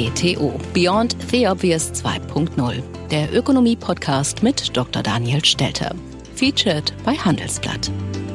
BTO Beyond the Obvious 2.0, der Ökonomie-Podcast mit Dr. Daniel Stelter. Featured bei Handelsblatt.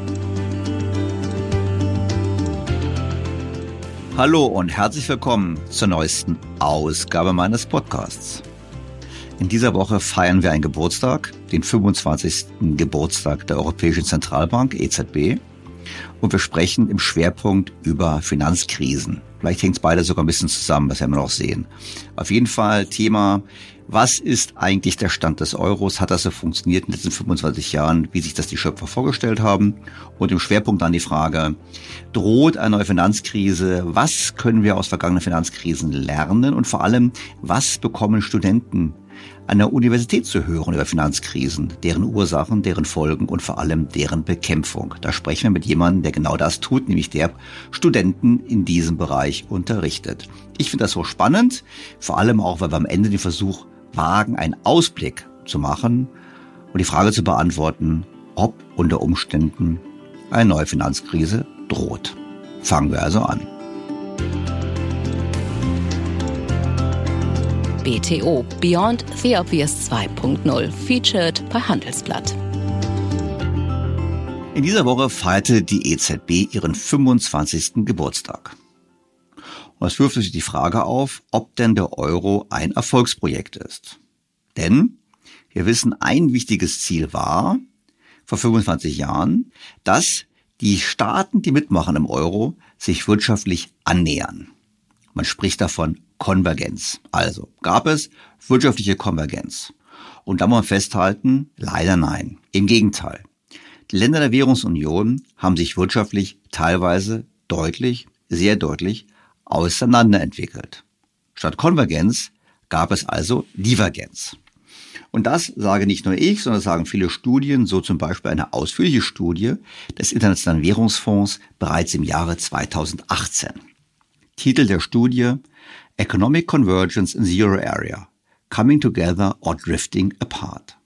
Hallo und herzlich willkommen zur neuesten Ausgabe meines Podcasts. In dieser Woche feiern wir einen Geburtstag, den 25. Geburtstag der Europäischen Zentralbank, EZB. Und wir sprechen im Schwerpunkt über Finanzkrisen. Vielleicht hängt es beide sogar ein bisschen zusammen, das werden wir noch sehen. Auf jeden Fall Thema, was ist eigentlich der Stand des Euros? Hat das so funktioniert in den letzten 25 Jahren, wie sich das die Schöpfer vorgestellt haben? Und im Schwerpunkt dann die Frage, droht eine neue Finanzkrise? Was können wir aus vergangenen Finanzkrisen lernen? Und vor allem, was bekommen Studenten an der Universität zu hören über Finanzkrisen, deren Ursachen, deren Folgen und vor allem deren Bekämpfung? Da sprechen wir mit jemandem, der genau das tut, nämlich der Studenten in diesem Bereich unterrichtet. Ich finde das so spannend, vor allem auch, weil wir am Ende den Versuch wagen, einen Ausblick zu machen und die Frage zu beantworten, ob unter Umständen eine neue Finanzkrise droht. Fangen wir also an. BTO Beyond the Obvious 2.0, featured bei Handelsblatt. In dieser Woche feierte die EZB ihren 25. Geburtstag. Und es wirft sich die Frage auf, ob denn der Euro ein Erfolgsprojekt ist. Denn wir wissen, ein wichtiges Ziel war, vor 25 Jahren, dass die Staaten, die mitmachen im Euro, sich wirtschaftlich annähern. Man spricht davon Konvergenz. Also gab es wirtschaftliche Konvergenz. Und da muss man festhalten, leider nein. Im Gegenteil. Die Länder der Währungsunion haben sich wirtschaftlich teilweise deutlich, sehr deutlich auseinanderentwickelt. Statt Konvergenz gab es also Divergenz. Und das sage nicht nur ich, sondern sagen viele Studien, so zum Beispiel eine ausführliche Studie des Internationalen Währungsfonds bereits im Jahre 2018. Titel der Studie: Economic Convergence in the Euro Area, Coming Together or Drifting Apart.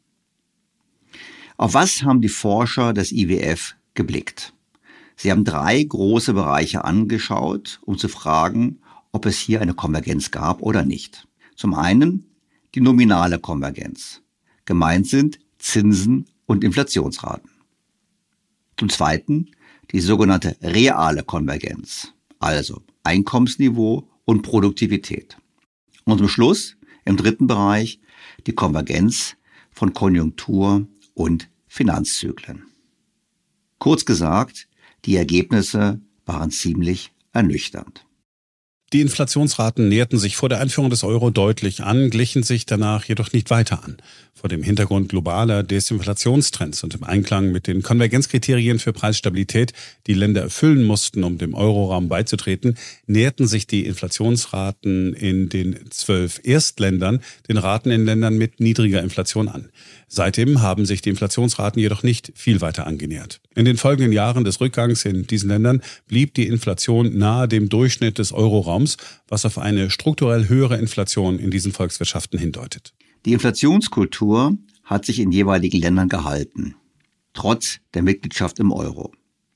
Auf was haben die Forscher des IWF geblickt? Sie haben 3 große Bereiche angeschaut, um zu fragen, ob es hier eine Konvergenz gab oder nicht. Zum einen die nominale Konvergenz. Gemeint sind Zinsen und Inflationsraten. Zum zweiten die sogenannte reale Konvergenz, also Einkommensniveau und Produktivität. Und zum Schluss, im dritten Bereich, die Konvergenz von Konjunktur- und Finanzzyklen. Kurz gesagt, die Ergebnisse waren ziemlich ernüchternd. Die Inflationsraten näherten sich vor der Einführung des Euro deutlich an, glichen sich danach jedoch nicht weiter an. Vor dem Hintergrund globaler Desinflationstrends und im Einklang mit den Konvergenzkriterien für Preisstabilität, die Länder erfüllen mussten, um dem Euroraum beizutreten, näherten sich die Inflationsraten in den 12 Erstländern den Raten in Ländern mit niedriger Inflation an. Seitdem haben sich die Inflationsraten jedoch nicht viel weiter angenähert. In den folgenden Jahren des Rückgangs in diesen Ländern blieb die Inflation nahe dem Durchschnitt des Euroraums, was auf eine strukturell höhere Inflation in diesen Volkswirtschaften hindeutet. Die Inflationskultur hat sich in jeweiligen Ländern gehalten, trotz der Mitgliedschaft im Euro.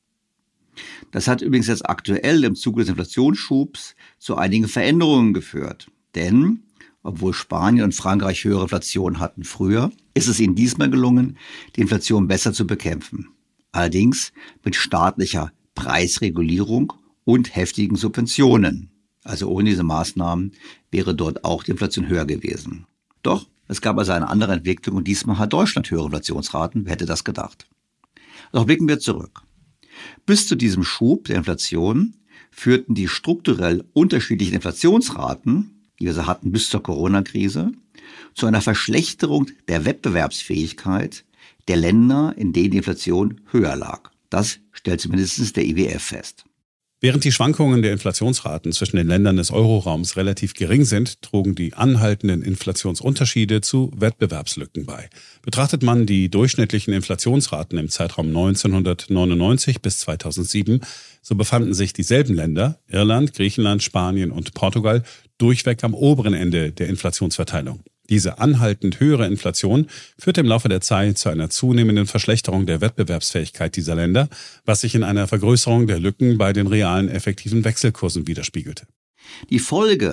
Das hat übrigens jetzt aktuell im Zuge des Inflationsschubs zu einigen Veränderungen geführt. Denn, obwohl Spanien und Frankreich höhere Inflation hatten früher, ist es ihnen diesmal gelungen, die Inflation besser zu bekämpfen. Allerdings mit staatlicher Preisregulierung und heftigen Subventionen. Also ohne diese Maßnahmen wäre dort auch die Inflation höher gewesen. Doch es gab also eine andere Entwicklung und diesmal hat Deutschland höhere Inflationsraten. Wer hätte das gedacht? Doch blicken wir zurück. Bis zu diesem Schub der Inflation führten die strukturell unterschiedlichen Inflationsraten, die wir so hatten bis zur Corona-Krise, zu einer Verschlechterung der Wettbewerbsfähigkeit der Länder, in denen die Inflation höher lag. Das stellt zumindest der IWF fest. Während die Schwankungen der Inflationsraten zwischen den Ländern des Euroraums relativ gering sind, trugen die anhaltenden Inflationsunterschiede zu Wettbewerbslücken bei. Betrachtet man die durchschnittlichen Inflationsraten im Zeitraum 1999 bis 2007, so befanden sich dieselben Länder, Irland, Griechenland, Spanien und Portugal, durchweg am oberen Ende der Inflationsverteilung. Diese anhaltend höhere Inflation führte im Laufe der Zeit zu einer zunehmenden Verschlechterung der Wettbewerbsfähigkeit dieser Länder, was sich in einer Vergrößerung der Lücken bei den realen effektiven Wechselkursen widerspiegelte. Die Folge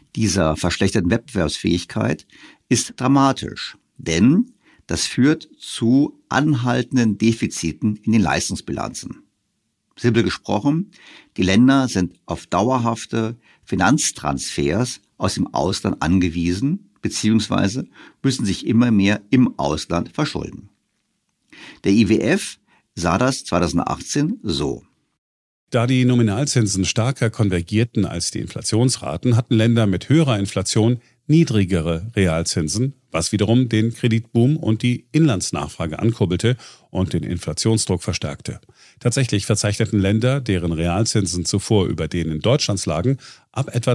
dieser verschlechterten Wettbewerbsfähigkeit ist dramatisch, denn das führt zu anhaltenden Defiziten in den Leistungsbilanzen. Simpel gesprochen, die Länder sind auf dauerhafte Finanztransfers aus dem Ausland angewiesen, beziehungsweise müssen sich immer mehr im Ausland verschulden. Der IWF sah das 2018 so. Da die Nominalzinsen stärker konvergierten als die Inflationsraten, hatten Länder mit höherer Inflation niedrigere Realzinsen, was wiederum den Kreditboom und die Inlandsnachfrage ankurbelte und den Inflationsdruck verstärkte. Tatsächlich verzeichneten Länder, deren Realzinsen zuvor über denen Deutschlands lagen, ab etwa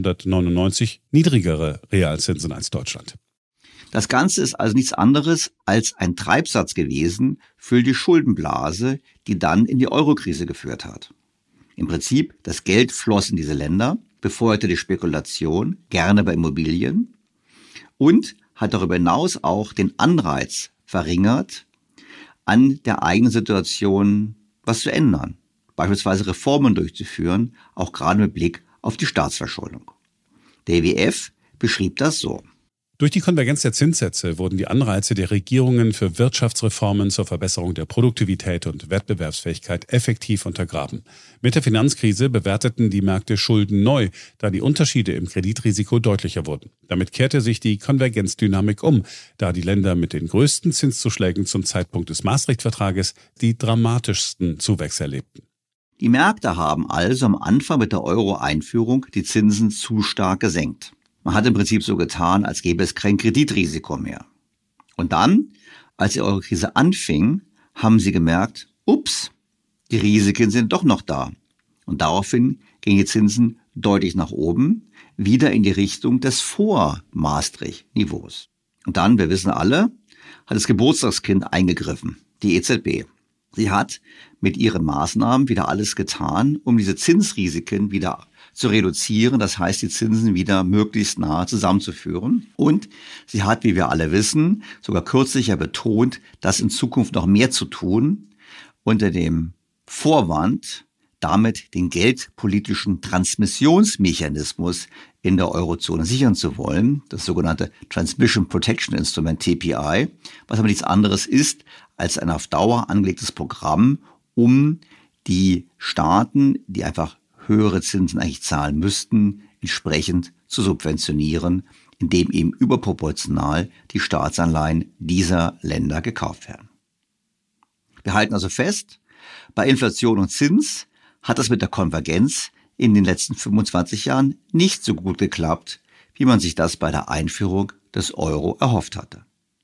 1999 niedrigere Realzinsen als Deutschland. Das Ganze ist also nichts anderes als ein Treibsatz gewesen für die Schuldenblase, die dann in die Eurokrise geführt hat. Im Prinzip, das Geld floss in diese Länder, befeuerte die Spekulation, gerne bei Immobilien, und hat darüber hinaus auch den Anreiz verringert, an der eigenen Situation was zu ändern, beispielsweise Reformen durchzuführen, auch gerade mit Blick auf die Staatsverschuldung. Der IWF beschrieb das so. Durch die Konvergenz der Zinssätze wurden die Anreize der Regierungen für Wirtschaftsreformen zur Verbesserung der Produktivität und Wettbewerbsfähigkeit effektiv untergraben. Mit der Finanzkrise bewerteten die Märkte Schulden neu, da die Unterschiede im Kreditrisiko deutlicher wurden. Damit kehrte sich die Konvergenzdynamik um, da die Länder mit den größten Zinszuschlägen zum Zeitpunkt des Maastricht-Vertrages die dramatischsten Zuwächse erlebten. Die Märkte haben also am Anfang mit der Euro-Einführung die Zinsen zu stark gesenkt. Man hat im Prinzip so getan, als gäbe es kein Kreditrisiko mehr. Und dann, als die Eurokrise anfing, haben sie gemerkt, ups, die Risiken sind doch noch da. Und daraufhin gingen die Zinsen deutlich nach oben, wieder in die Richtung des Vor-Maastricht-Niveaus. Und dann, wir wissen alle, hat das Geburtstagskind eingegriffen, die EZB. Sie hat mit ihren Maßnahmen wieder alles getan, um diese Zinsrisiken wieder zu reduzieren, das heißt, die Zinsen wieder möglichst nahe zusammenzuführen. Und sie hat, wie wir alle wissen, sogar kürzlich ja betont, dass in Zukunft noch mehr zu tun, unter dem Vorwand, damit den geldpolitischen Transmissionsmechanismus in der Eurozone sichern zu wollen, das sogenannte Transmission Protection Instrument TPI, was aber nichts anderes ist als ein auf Dauer angelegtes Programm, um die Staaten, die einfach höhere Zinsen eigentlich zahlen müssten, entsprechend zu subventionieren, indem eben überproportional die Staatsanleihen dieser Länder gekauft werden. Wir halten also fest, bei Inflation und Zins hat es mit der Konvergenz in den letzten 25 Jahren nicht so gut geklappt, wie man sich das bei der Einführung des Euro erhofft hatte.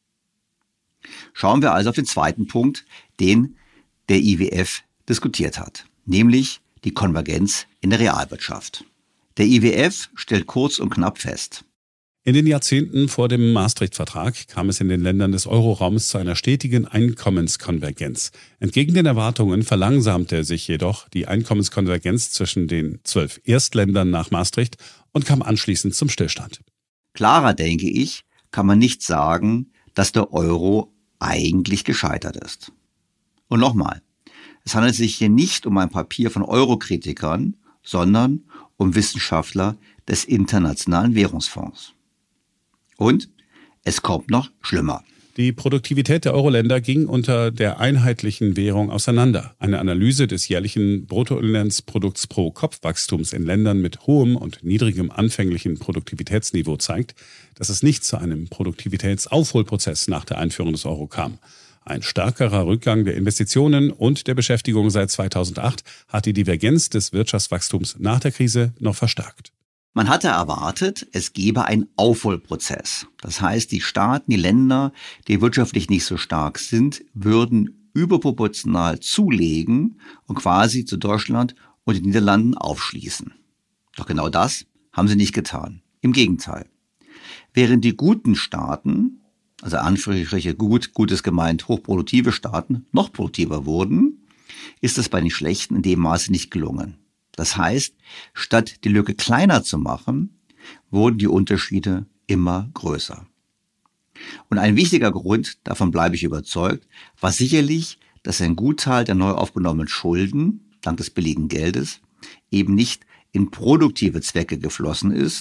Schauen wir also auf den zweiten Punkt, den der IWF diskutiert hat, nämlich die Konvergenz in der Realwirtschaft. Der IWF stellt kurz und knapp fest: In den Jahrzehnten vor dem Maastricht-Vertrag kam es in den Ländern des Euroraums zu einer stetigen Einkommenskonvergenz. Entgegen den Erwartungen verlangsamte sich jedoch die Einkommenskonvergenz zwischen den 12 Erstländern nach Maastricht und kam anschließend zum Stillstand. Klarer, denke ich, kann man nicht sagen, dass der Euro eigentlich gescheitert ist. Und nochmal, es handelt sich hier nicht um ein Papier von Eurokritikern, sondern um Wissenschaftler des Internationalen Währungsfonds. Und es kommt noch schlimmer. Die Produktivität der Euro-Länder ging unter der einheitlichen Währung auseinander. Eine Analyse des jährlichen Bruttoinlandsprodukts pro Kopfwachstums in Ländern mit hohem und niedrigem anfänglichen Produktivitätsniveau zeigt, dass es nicht zu einem Produktivitätsaufholprozess nach der Einführung des Euro kam. Ein stärkerer Rückgang der Investitionen und der Beschäftigung seit 2008 hat die Divergenz des Wirtschaftswachstums nach der Krise noch verstärkt. Man hatte erwartet, es gebe einen Aufholprozess. Das heißt, die Staaten, die Länder, die wirtschaftlich nicht so stark sind, würden überproportional zulegen und quasi zu Deutschland und den Niederlanden aufschließen. Doch genau das haben sie nicht getan. Im Gegenteil. Während die guten Staaten, also Anführungsstriche gutes gemeint, hochproduktive Staaten, noch produktiver wurden, ist es bei den schlechten in dem Maße nicht gelungen. Das heißt, statt die Lücke kleiner zu machen, wurden die Unterschiede immer größer. Und ein wichtiger Grund, davon bleibe ich überzeugt, war sicherlich, dass ein Gutteil der neu aufgenommenen Schulden, dank des billigen Geldes, eben nicht in produktive Zwecke geflossen ist,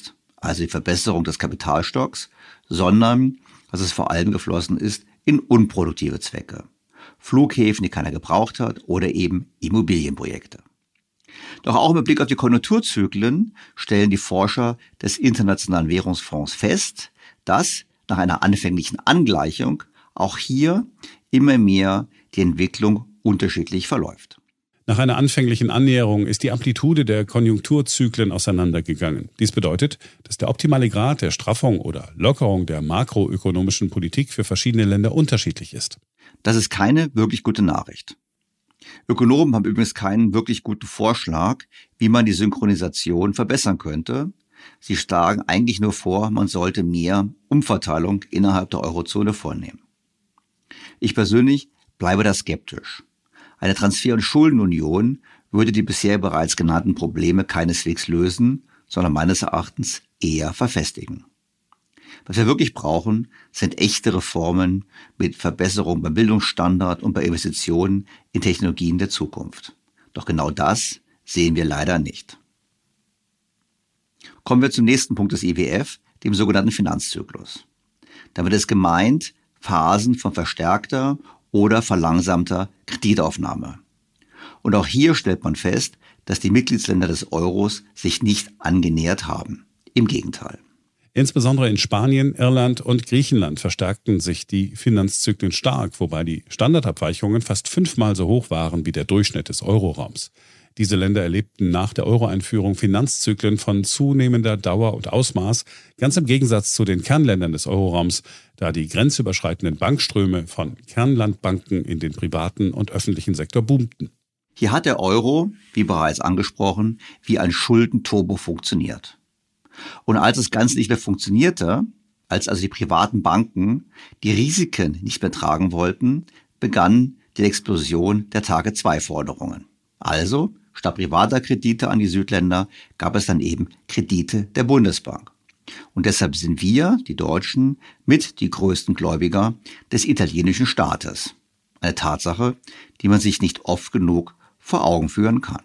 also die Verbesserung des Kapitalstocks, sondern dass es vor allem geflossen ist in unproduktive Zwecke. Flughäfen, die keiner gebraucht hat, oder eben Immobilienprojekte. Doch auch mit Blick auf die Konjunkturzyklen stellen die Forscher des Internationalen Währungsfonds fest, dass nach einer anfänglichen Angleichung auch hier immer mehr die Entwicklung unterschiedlich verläuft. Nach einer anfänglichen Annäherung ist die Amplitude der Konjunkturzyklen auseinandergegangen. Dies bedeutet, dass der optimale Grad der Straffung oder Lockerung der makroökonomischen Politik für verschiedene Länder unterschiedlich ist. Das ist keine wirklich gute Nachricht. Ökonomen haben übrigens keinen wirklich guten Vorschlag, wie man die Synchronisation verbessern könnte. Sie schlagen eigentlich nur vor, man sollte mehr Umverteilung innerhalb der Eurozone vornehmen. Ich persönlich bleibe da skeptisch. Eine Transfer- und Schuldenunion würde die bisher bereits genannten Probleme keineswegs lösen, sondern meines Erachtens eher verfestigen. Was wir wirklich brauchen, sind echte Reformen mit Verbesserung beim Bildungsstandard und bei Investitionen in Technologien der Zukunft. Doch genau das sehen wir leider nicht. Kommen wir zum nächsten Punkt des IWF, dem sogenannten Finanzzyklus. Damit ist gemeint Phasen von verstärkter oder verlangsamter Kreditaufnahme. Und auch hier stellt man fest, dass die Mitgliedsländer des Euros sich nicht angenähert haben. Im Gegenteil. Insbesondere in Spanien, Irland und Griechenland verstärkten sich die Finanzzyklen stark, wobei die Standardabweichungen fast 5-mal so hoch waren wie der Durchschnitt des Euroraums. Diese Länder erlebten nach der Euro-Einführung Finanzzyklen von zunehmender Dauer und Ausmaß, ganz im Gegensatz zu den Kernländern des Euroraums, da die grenzüberschreitenden Bankströme von Kernlandbanken in den privaten und öffentlichen Sektor boomten. Hier hat der Euro, wie bereits angesprochen, wie ein Schuldenturbo funktioniert. Und als das Ganze nicht mehr funktionierte, als also die privaten Banken die Risiken nicht mehr tragen wollten, begann die Explosion der Tage-2-Forderungen. Also, statt privater Kredite an die Südländer, gab es dann eben Kredite der Bundesbank. Und deshalb sind wir, die Deutschen, mit die größten Gläubiger des italienischen Staates. Eine Tatsache, die man sich nicht oft genug vor Augen führen kann.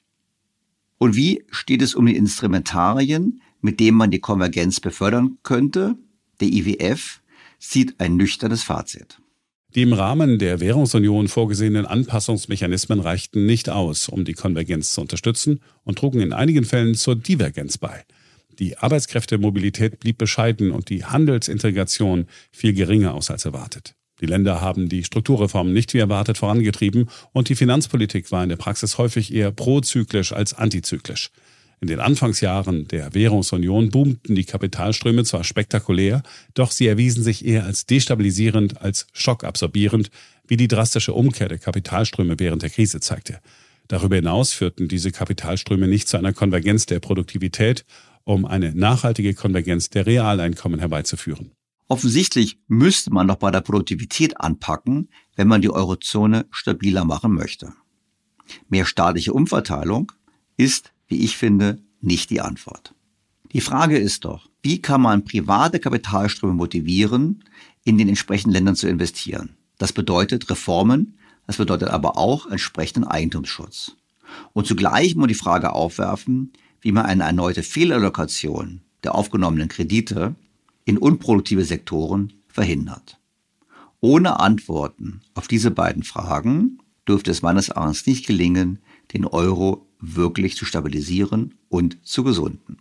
Und wie steht es um die Instrumentarien, mit denen man die Konvergenz befördern könnte? Der IWF zieht ein nüchternes Fazit. Die im Rahmen der Währungsunion vorgesehenen Anpassungsmechanismen reichten nicht aus, um die Konvergenz zu unterstützen und trugen in einigen Fällen zur Divergenz bei. Die Arbeitskräftemobilität blieb bescheiden und die Handelsintegration fiel geringer aus als erwartet. Die Länder haben die Strukturreformen nicht wie erwartet vorangetrieben und die Finanzpolitik war in der Praxis häufig eher prozyklisch als antizyklisch. In den Anfangsjahren der Währungsunion boomten die Kapitalströme zwar spektakulär, doch sie erwiesen sich eher als destabilisierend als schockabsorbierend, wie die drastische Umkehr der Kapitalströme während der Krise zeigte. Darüber hinaus führten diese Kapitalströme nicht zu einer Konvergenz der Produktivität, um eine nachhaltige Konvergenz der Realeinkommen herbeizuführen. Offensichtlich müsste man noch bei der Produktivität anpacken, wenn man die Eurozone stabiler machen möchte. Mehr staatliche Umverteilung ist, wie ich finde, nicht die Antwort. Die Frage ist doch, wie kann man private Kapitalströme motivieren, in den entsprechenden Ländern zu investieren? Das bedeutet Reformen, das bedeutet aber auch entsprechenden Eigentumsschutz. Und zugleich muss man die Frage aufwerfen, wie man eine erneute Fehlallokation der aufgenommenen Kredite in unproduktive Sektoren verhindert. Ohne Antworten auf diese beiden Fragen dürfte es meines Erachtens nicht gelingen, den Euro wirklich zu stabilisieren und zu gesunden.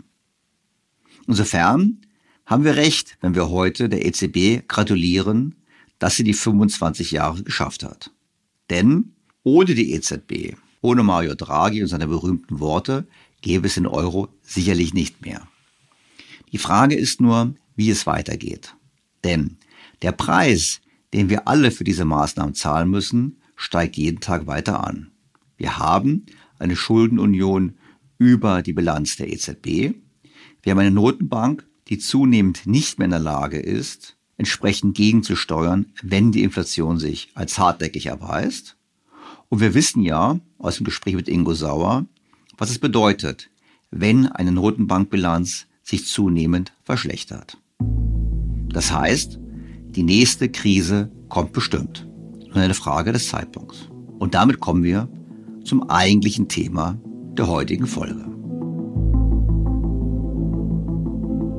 Insofern haben wir recht, wenn wir heute der EZB gratulieren, dass sie die 25 Jahre geschafft hat. Denn ohne die EZB, ohne Mario Draghi und seine berühmten Worte, gäbe es den Euro sicherlich nicht mehr. Die Frage ist nur, wie es weitergeht. Denn der Preis, den wir alle für diese Maßnahmen zahlen müssen, steigt jeden Tag weiter an. Wir haben eine Schuldenunion über die Bilanz der EZB. Wir haben eine Notenbank, die zunehmend nicht mehr in der Lage ist, entsprechend gegenzusteuern, wenn die Inflation sich als hartnäckig erweist. Und wir wissen ja aus dem Gespräch mit Ingo Sauer, was es bedeutet, wenn eine Notenbankbilanz sich zunehmend verschlechtert. Das heißt, die nächste Krise kommt bestimmt. Nur eine Frage des Zeitpunkts. Und damit kommen wir zum eigentlichen Thema der heutigen Folge.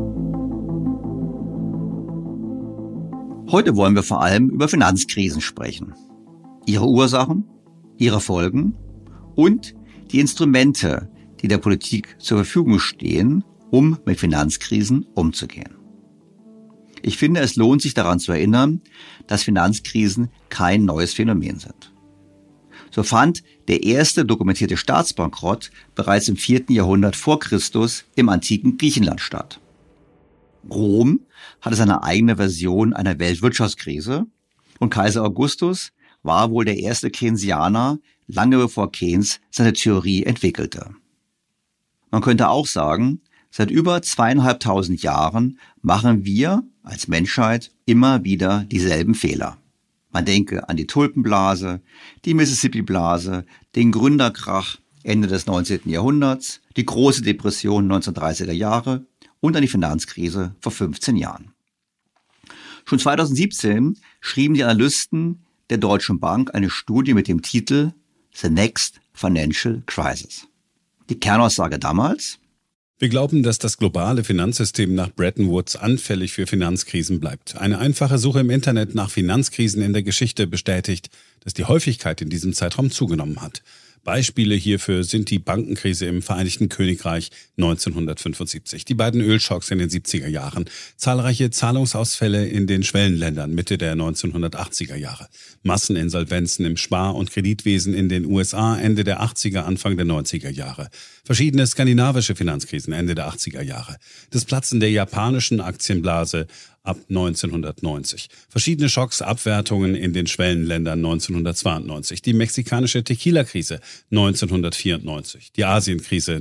Heute wollen wir vor allem über Finanzkrisen sprechen. Ihre Ursachen, ihre Folgen und die Instrumente, die der Politik zur Verfügung stehen, um mit Finanzkrisen umzugehen. Ich finde, es lohnt sich daran zu erinnern, dass Finanzkrisen kein neues Phänomen sind. So fand der erste dokumentierte Staatsbankrott bereits im 4. Jahrhundert vor Christus im antiken Griechenland statt. Rom hatte seine eigene Version einer Weltwirtschaftskrise und Kaiser Augustus war wohl der erste Keynesianer, lange bevor Keynes seine Theorie entwickelte. Man könnte auch sagen, seit über 2500 Jahren machen wir als Menschheit immer wieder dieselben Fehler. Man denke an die Tulpenblase, die Mississippi-Blase, den Gründerkrach Ende des 19. Jahrhunderts, die große Depression 1930er Jahre und an die Finanzkrise vor 15 Jahren. Schon 2017 schrieben die Analysten der Deutschen Bank eine Studie mit dem Titel The Next Financial Crisis. Die Kernaussage damals: Wir glauben, dass das globale Finanzsystem nach Bretton Woods anfällig für Finanzkrisen bleibt. Eine einfache Suche im Internet nach Finanzkrisen in der Geschichte bestätigt, dass die Häufigkeit in diesem Zeitraum zugenommen hat. Beispiele hierfür sind die Bankenkrise im Vereinigten Königreich 1975, die beiden Ölschocks in den 70er Jahren, zahlreiche Zahlungsausfälle in den Schwellenländern Mitte der 1980er Jahre, Masseninsolvenzen im Spar- und Kreditwesen in den USA Ende der 80er, Anfang der 90er Jahre, verschiedene skandinavische Finanzkrisen Ende der 80er Jahre, das Platzen der japanischen Aktienblase ab 1990, verschiedene Schocks, Abwertungen in den Schwellenländern 1992, die mexikanische Tequila-Krise 1994, die Asienkrise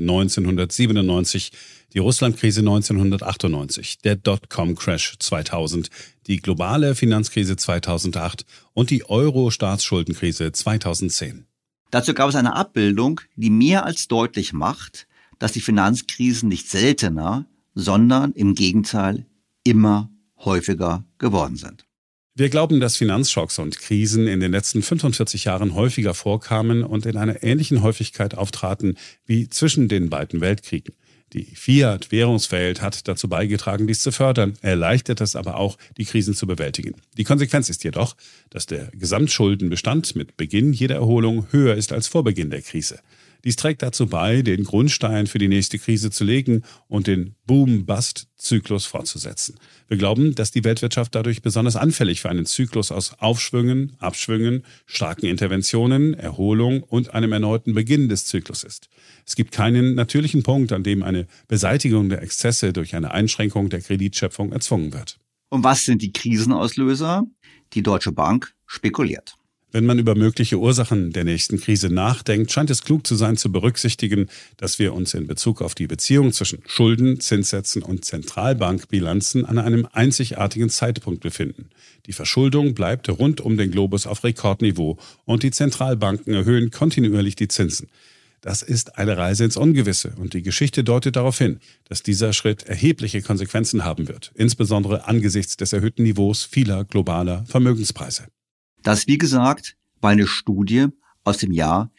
1997, die Russlandkrise 1998, der Dotcom-Crash 2000, die globale Finanzkrise 2008 und die Euro-Staatsschuldenkrise 2010. Dazu gab es eine Abbildung, die mehr als deutlich macht, dass die Finanzkrisen nicht seltener, sondern im Gegenteil immer häufiger geworden sind. Wir glauben, dass Finanzschocks und Krisen in den letzten 45 Jahren häufiger vorkamen und in einer ähnlichen Häufigkeit auftraten wie zwischen den beiden Weltkriegen. Die Fiat-Währungswelt hat dazu beigetragen, dies zu fördern, erleichtert es aber auch, die Krisen zu bewältigen. Die Konsequenz ist jedoch, dass der Gesamtschuldenbestand mit Beginn jeder Erholung höher ist als vor Beginn der Krise. Dies trägt dazu bei, den Grundstein für die nächste Krise zu legen und den Boom-Bust-Zyklus fortzusetzen. Wir glauben, dass die Weltwirtschaft dadurch besonders anfällig für einen Zyklus aus Aufschwüngen, Abschwüngen, starken Interventionen, Erholung und einem erneuten Beginn des Zyklus ist. Es gibt keinen natürlichen Punkt, an dem eine Beseitigung der Exzesse durch eine Einschränkung der Kreditschöpfung erzwungen wird. Und was sind die Krisenauslöser? Die Deutsche Bank spekuliert. Wenn man über mögliche Ursachen der nächsten Krise nachdenkt, scheint es klug zu sein, zu berücksichtigen, dass wir uns in Bezug auf die Beziehung zwischen Schulden, Zinssätzen und Zentralbankbilanzen an einem einzigartigen Zeitpunkt befinden. Die Verschuldung bleibt rund um den Globus auf Rekordniveau und die Zentralbanken erhöhen kontinuierlich die Zinsen. Das ist eine Reise ins Ungewisse und die Geschichte deutet darauf hin, dass dieser Schritt erhebliche Konsequenzen haben wird, insbesondere angesichts des erhöhten Niveaus vieler globaler Vermögenspreise. Das, wie gesagt, war eine Studie aus dem Jahr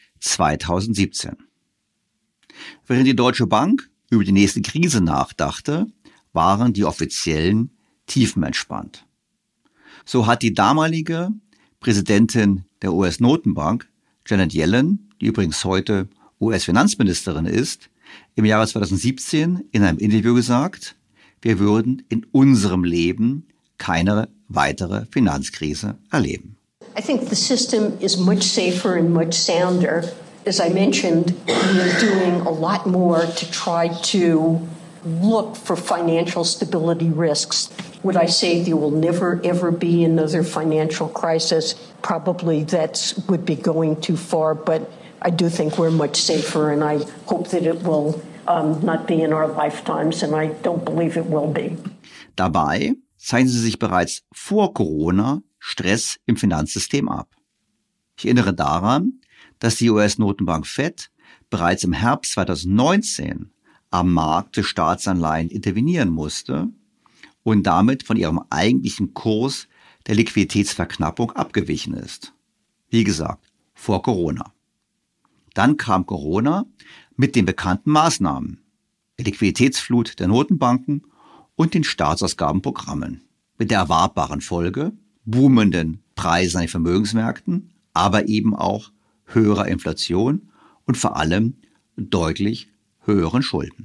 2017. Während die Deutsche Bank über die nächste Krise nachdachte, waren die Offiziellen tiefenentspannt. So hat die damalige Präsidentin der US-Notenbank, Janet Yellen, die übrigens heute US-Finanzministerin ist, im Jahre 2017 in einem Interview gesagt, wir würden in unserem Leben keine weitere Finanzkrise erleben. I think the system is much safer and much sounder. As I mentioned, we're doing a lot more to try to look for financial stability risks. Would I say there will never, ever be another financial crisis? Probably that would be going too far, but I do think we're much safer, and I hope that it will not be in our lifetimes, and I don't believe it will be. Dabei zeichnen sie sich bereits vor Corona Stress im Finanzsystem ab. Ich erinnere daran, dass die US-Notenbank Fed bereits im Herbst 2019 am Markt für Staatsanleihen intervenieren musste und damit von ihrem eigentlichen Kurs der Liquiditätsverknappung abgewichen ist. Wie gesagt, vor Corona. Dann kam Corona mit den bekannten Maßnahmen, der Liquiditätsflut der Notenbanken und den Staatsausgabenprogrammen. mit der erwartbaren Folge boomenden Preisen an den Vermögensmärkten, aber eben auch höherer Inflation und vor allem deutlich höheren Schulden.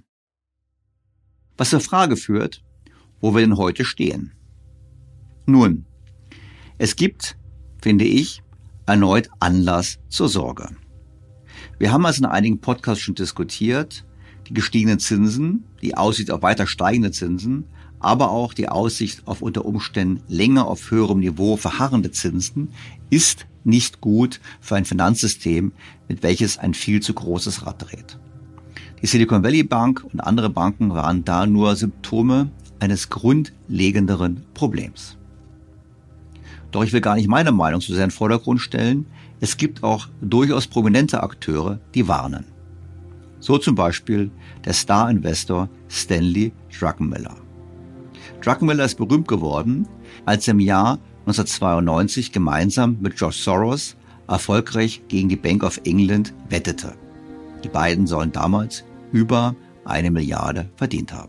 Was zur Frage führt, wo wir denn heute stehen. Nun, es gibt, finde ich, erneut Anlass zur Sorge. Wir haben also in einigen Podcasts schon diskutiert, die gestiegenen Zinsen, die Aussicht auf weiter steigende Zinsen, aber auch die Aussicht auf unter Umständen länger auf höherem Niveau verharrende Zinsen ist nicht gut für ein Finanzsystem, mit welches ein viel zu großes Rad dreht. Die Silicon Valley Bank und andere Banken waren da nur Symptome eines grundlegenderen Problems. Doch ich will gar nicht meine Meinung so sehr in den Vordergrund stellen. Es gibt auch durchaus prominente Akteure, die warnen. So zum Beispiel der Star-Investor Stanley Druckenmiller. Druckenmiller ist berühmt geworden, als er im Jahr 1992 gemeinsam mit George Soros erfolgreich gegen die Bank of England wettete. Die beiden sollen damals über 1 Milliarde verdient haben.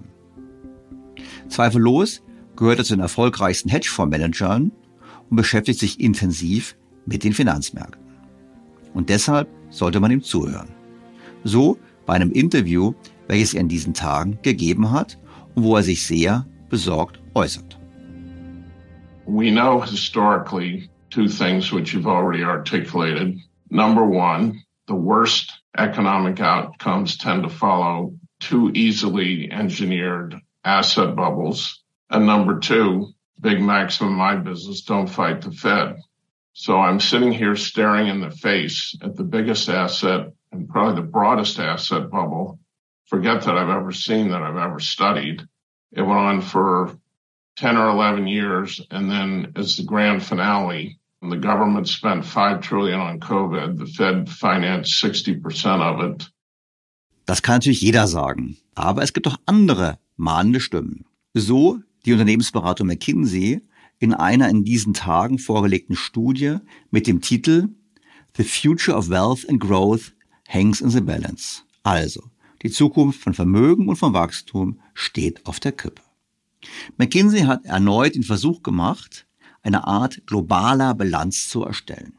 Zweifellos gehört er zu den erfolgreichsten Hedgefondsmanagern und beschäftigt sich intensiv mit den Finanzmärkten. Und deshalb sollte man ihm zuhören. So bei einem Interview, welches er in diesen Tagen gegeben hat und wo er sich sehr besorgt äußert. We know historically two things which you've already articulated. Number one, the worst economic outcomes tend to follow too easily engineered asset bubbles. And number two, big maxim in my business, don't fight the Fed. So I'm sitting here staring in the face at the biggest asset and probably the broadest asset bubble. Forget that I've ever seen, that I've ever studied. It went on for 10 or 11 years. And then as the grand finale, the government spent $5 trillion on COVID. The Fed financed 60% of it. Das kann natürlich jeder sagen. Aber es gibt auch andere mahnende Stimmen. So die Unternehmensberatung McKinsey in einer in diesen Tagen vorgelegten Studie mit dem Titel The Future of Wealth and Growth Hangs in the Balance. Also, die Zukunft von Vermögen und von Wachstum steht auf der Kippe. McKinsey hat erneut den Versuch gemacht, eine Art globaler Bilanz zu erstellen.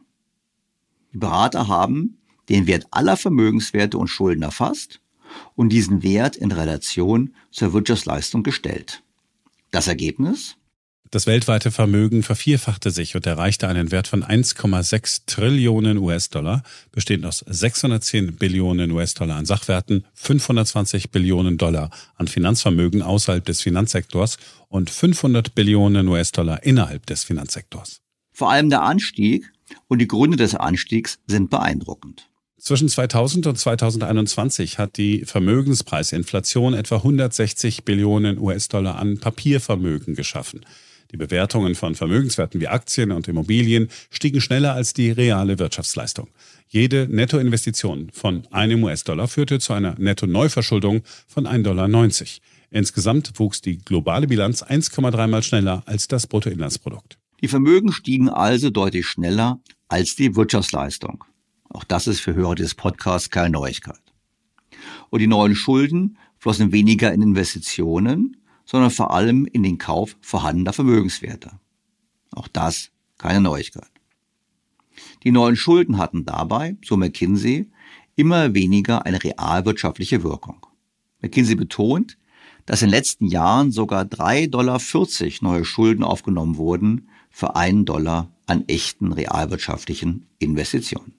Die Berater haben den Wert aller Vermögenswerte und Schulden erfasst und diesen Wert in Relation zur Wirtschaftsleistung gestellt. Das Ergebnis? Das weltweite Vermögen vervierfachte sich und erreichte einen Wert von 1,6 Trillionen US-Dollar, bestehend aus 610 Billionen US-Dollar an Sachwerten, 520 Billionen Dollar an Finanzvermögen außerhalb des Finanzsektors und 500 Billionen US-Dollar innerhalb des Finanzsektors. Vor allem der Anstieg und die Gründe des Anstiegs sind beeindruckend. Zwischen 2000 und 2021 hat die Vermögenspreisinflation etwa 160 Billionen US-Dollar an Papiervermögen geschaffen. Die Bewertungen von Vermögenswerten wie Aktien und Immobilien stiegen schneller als die reale Wirtschaftsleistung. Jede Nettoinvestition von einem US-Dollar führte zu einer Netto-Neuverschuldung von 1,90 $. Insgesamt wuchs die globale Bilanz 1,3 Mal schneller als das Bruttoinlandsprodukt. Die Vermögen stiegen also deutlich schneller als die Wirtschaftsleistung. Auch das ist für Hörer dieses Podcasts keine Neuigkeit. Und die neuen Schulden flossen weniger in Investitionen, sondern vor allem in den Kauf vorhandener Vermögenswerte. Auch das keine Neuigkeit. Die neuen Schulden hatten dabei, so McKinsey, immer weniger eine realwirtschaftliche Wirkung. McKinsey betont, dass in den letzten Jahren sogar $3,40 neue Schulden aufgenommen wurden für $1 an echten realwirtschaftlichen Investitionen.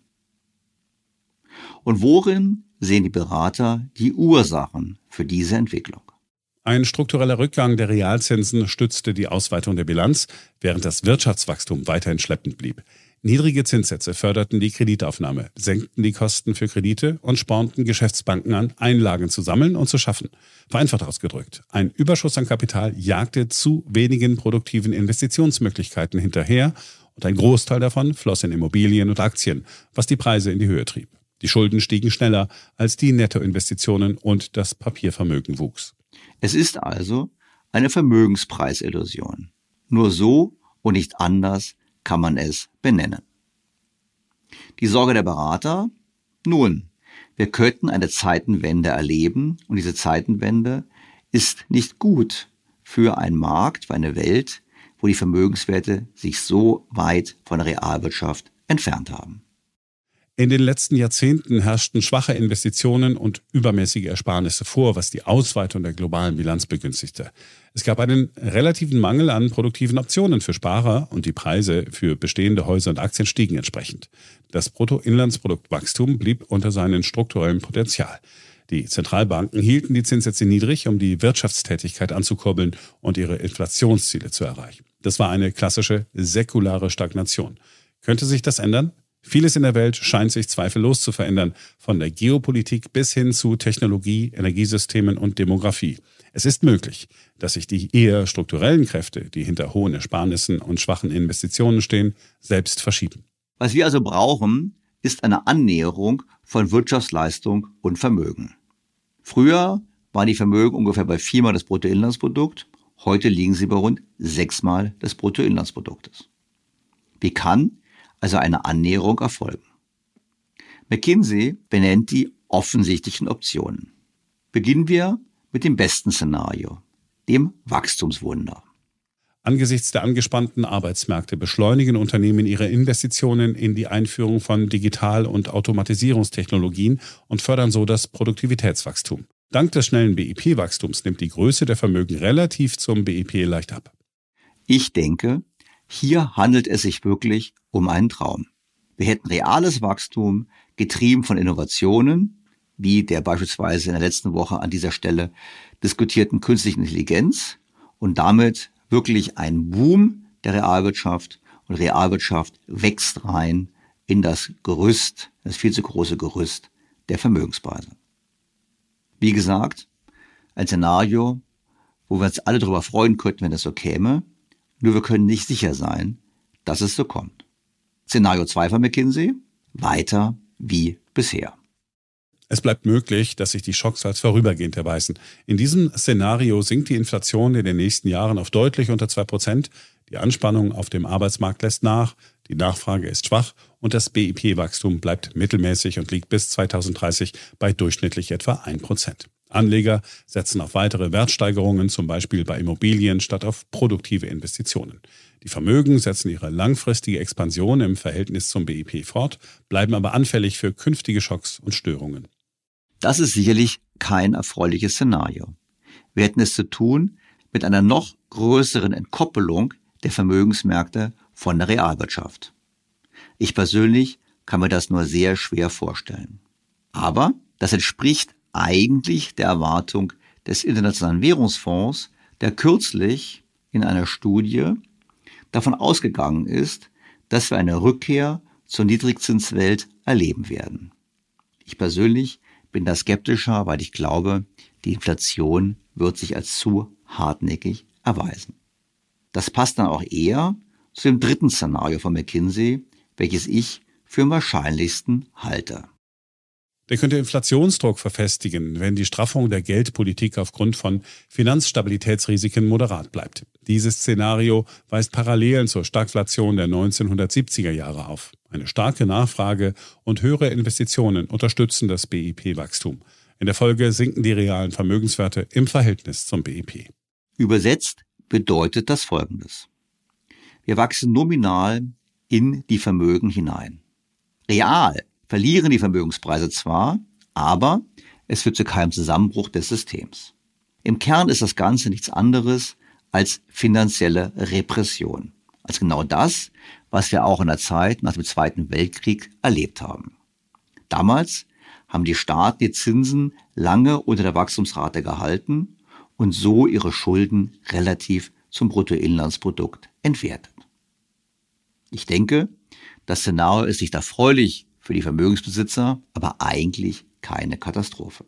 Und worin sehen die Berater die Ursachen für diese Entwicklung? Ein struktureller Rückgang der Realzinsen stützte die Ausweitung der Bilanz, während das Wirtschaftswachstum weiterhin schleppend blieb. Niedrige Zinssätze förderten die Kreditaufnahme, senkten die Kosten für Kredite und spornten Geschäftsbanken an, Einlagen zu sammeln und zu schaffen. Vereinfacht ausgedrückt, ein Überschuss an Kapital jagte zu wenigen produktiven Investitionsmöglichkeiten hinterher und ein Großteil davon floss in Immobilien und Aktien, was die Preise in die Höhe trieb. Die Schulden stiegen schneller als die Nettoinvestitionen und das Papiervermögen wuchs. Es ist also eine Vermögenspreisillusion. Nur so und nicht anders kann man es benennen. Die Sorge der Berater? Nun, wir könnten eine Zeitenwende erleben und diese Zeitenwende ist nicht gut für einen Markt, für eine Welt, wo die Vermögenswerte sich so weit von der Realwirtschaft entfernt haben. In den letzten Jahrzehnten herrschten schwache Investitionen und übermäßige Ersparnisse vor, was die Ausweitung der globalen Bilanz begünstigte. Es gab einen relativen Mangel an produktiven Optionen für Sparer und die Preise für bestehende Häuser und Aktien stiegen entsprechend. Das Bruttoinlandsproduktwachstum blieb unter seinem strukturellen Potenzial. Die Zentralbanken hielten die Zinssätze niedrig, um die Wirtschaftstätigkeit anzukurbeln und ihre Inflationsziele zu erreichen. Das war eine klassische säkulare Stagnation. Könnte sich das ändern? Vieles in der Welt scheint sich zweifellos zu verändern, von der Geopolitik bis hin zu Technologie, Energiesystemen und Demografie. Es ist möglich, dass sich die eher strukturellen Kräfte, die hinter hohen Ersparnissen und schwachen Investitionen stehen, selbst verschieben. Was wir also brauchen, ist eine Annäherung von Wirtschaftsleistung und Vermögen. Früher waren die Vermögen ungefähr bei 4-mal das Bruttoinlandsprodukt, heute liegen sie bei rund 6-mal des Bruttoinlandsproduktes. Wie kann also eine Annäherung erfolgen? McKinsey benennt die offensichtlichen Optionen. Beginnen wir mit dem besten Szenario, dem Wachstumswunder. Angesichts der angespannten Arbeitsmärkte beschleunigen Unternehmen ihre Investitionen in die Einführung von Digital- und Automatisierungstechnologien und fördern so das Produktivitätswachstum. Dank des schnellen BIP-Wachstums nimmt die Größe der Vermögen relativ zum BIP leicht ab. Ich denke, hier handelt es sich wirklich um einen Traum. Wir hätten reales Wachstum, getrieben von Innovationen, wie der beispielsweise in der letzten Woche an dieser Stelle diskutierten künstlichen Intelligenz und damit wirklich ein Boom der Realwirtschaft und Realwirtschaft wächst rein in das Gerüst, das viel zu große Gerüst der Vermögenspreise. Wie gesagt, ein Szenario, wo wir uns alle darüber freuen könnten, wenn es so käme, nur wir können nicht sicher sein, dass es so kommt. Szenario 2 von McKinsey, weiter wie bisher. Es bleibt möglich, dass sich die Schocks als vorübergehend erweisen. In diesem Szenario sinkt die Inflation in den nächsten Jahren auf deutlich unter 2%, die Anspannung auf dem Arbeitsmarkt lässt nach, die Nachfrage ist schwach und das BIP-Wachstum bleibt mittelmäßig und liegt bis 2030 bei durchschnittlich etwa 1%. Anleger setzen auf weitere Wertsteigerungen, zum Beispiel bei Immobilien, statt auf produktive Investitionen. Die Vermögen setzen ihre langfristige Expansion im Verhältnis zum BIP fort, bleiben aber anfällig für künftige Schocks und Störungen. Das ist sicherlich kein erfreuliches Szenario. Wir hätten es zu tun mit einer noch größeren Entkoppelung der Vermögensmärkte von der Realwirtschaft. Ich persönlich kann mir das nur sehr schwer vorstellen. Aber das entspricht eigentlich der Erwartung des Internationalen Währungsfonds, der kürzlich in einer Studie davon ausgegangen ist, dass wir eine Rückkehr zur Niedrigzinswelt erleben werden. Ich persönlich bin da skeptischer, weil ich glaube, die Inflation wird sich als zu hartnäckig erweisen. Das passt dann auch eher zu dem dritten Szenario von McKinsey, welches ich für am wahrscheinlichsten halte. Der könnte Inflationsdruck verfestigen, wenn die Straffung der Geldpolitik aufgrund von Finanzstabilitätsrisiken moderat bleibt. Dieses Szenario weist Parallelen zur Stagflation der 1970er Jahre auf. Eine starke Nachfrage und höhere Investitionen unterstützen das BIP-Wachstum. In der Folge sinken die realen Vermögenswerte im Verhältnis zum BIP. Übersetzt bedeutet das Folgendes. Wir wachsen nominal in die Vermögen hinein. Real verlieren die Vermögenspreise zwar, aber es führt zu keinem Zusammenbruch des Systems. Im Kern ist das Ganze nichts anderes als finanzielle Repression. Als genau das, was wir auch in der Zeit nach dem Zweiten Weltkrieg erlebt haben. Damals haben die Staaten die Zinsen lange unter der Wachstumsrate gehalten und so ihre Schulden relativ zum Bruttoinlandsprodukt entwertet. Ich denke, das Szenario ist nicht erfreulich für die Vermögensbesitzer, aber eigentlich keine Katastrophe.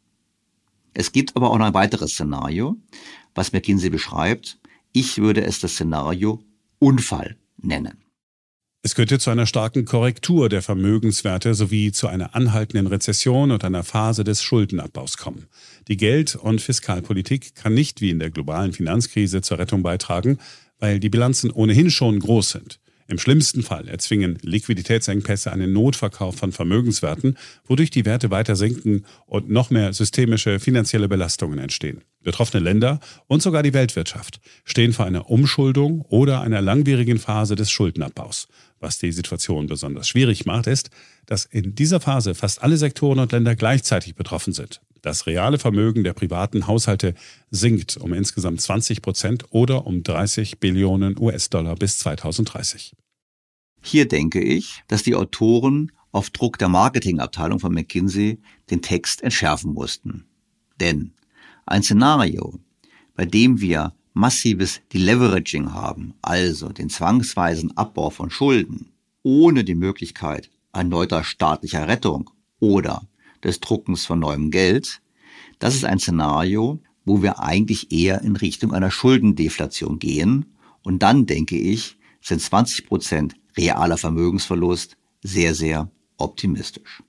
Es gibt aber auch noch ein weiteres Szenario, was McKinsey beschreibt. Ich würde es das Szenario Unfall nennen. Es könnte zu einer starken Korrektur der Vermögenswerte sowie zu einer anhaltenden Rezession und einer Phase des Schuldenabbaus kommen. Die Geld- und Fiskalpolitik kann nicht wie in der globalen Finanzkrise zur Rettung beitragen, weil die Bilanzen ohnehin schon groß sind. Im schlimmsten Fall erzwingen Liquiditätsengpässe einen Notverkauf von Vermögenswerten, wodurch die Werte weiter sinken und noch mehr systemische finanzielle Belastungen entstehen. Betroffene Länder und sogar die Weltwirtschaft stehen vor einer Umschuldung oder einer langwierigen Phase des Schuldenabbaus. Was die Situation besonders schwierig macht, ist, dass in dieser Phase fast alle Sektoren und Länder gleichzeitig betroffen sind. Das reale Vermögen der privaten Haushalte sinkt um insgesamt 20% oder um 30 Billionen US-Dollar bis 2030. Hier denke ich, dass die Autoren auf Druck der Marketingabteilung von McKinsey den Text entschärfen mussten. Denn ein Szenario, bei dem wir massives Deleveraging haben, also den zwangsweisen Abbau von Schulden, ohne die Möglichkeit erneuter staatlicher Rettung oder des Druckens von neuem Geld, das ist ein Szenario, wo wir eigentlich eher in Richtung einer Schuldendeflation gehen. Und dann, denke ich, sind 20% realer Vermögensverlust sehr, sehr optimistisch.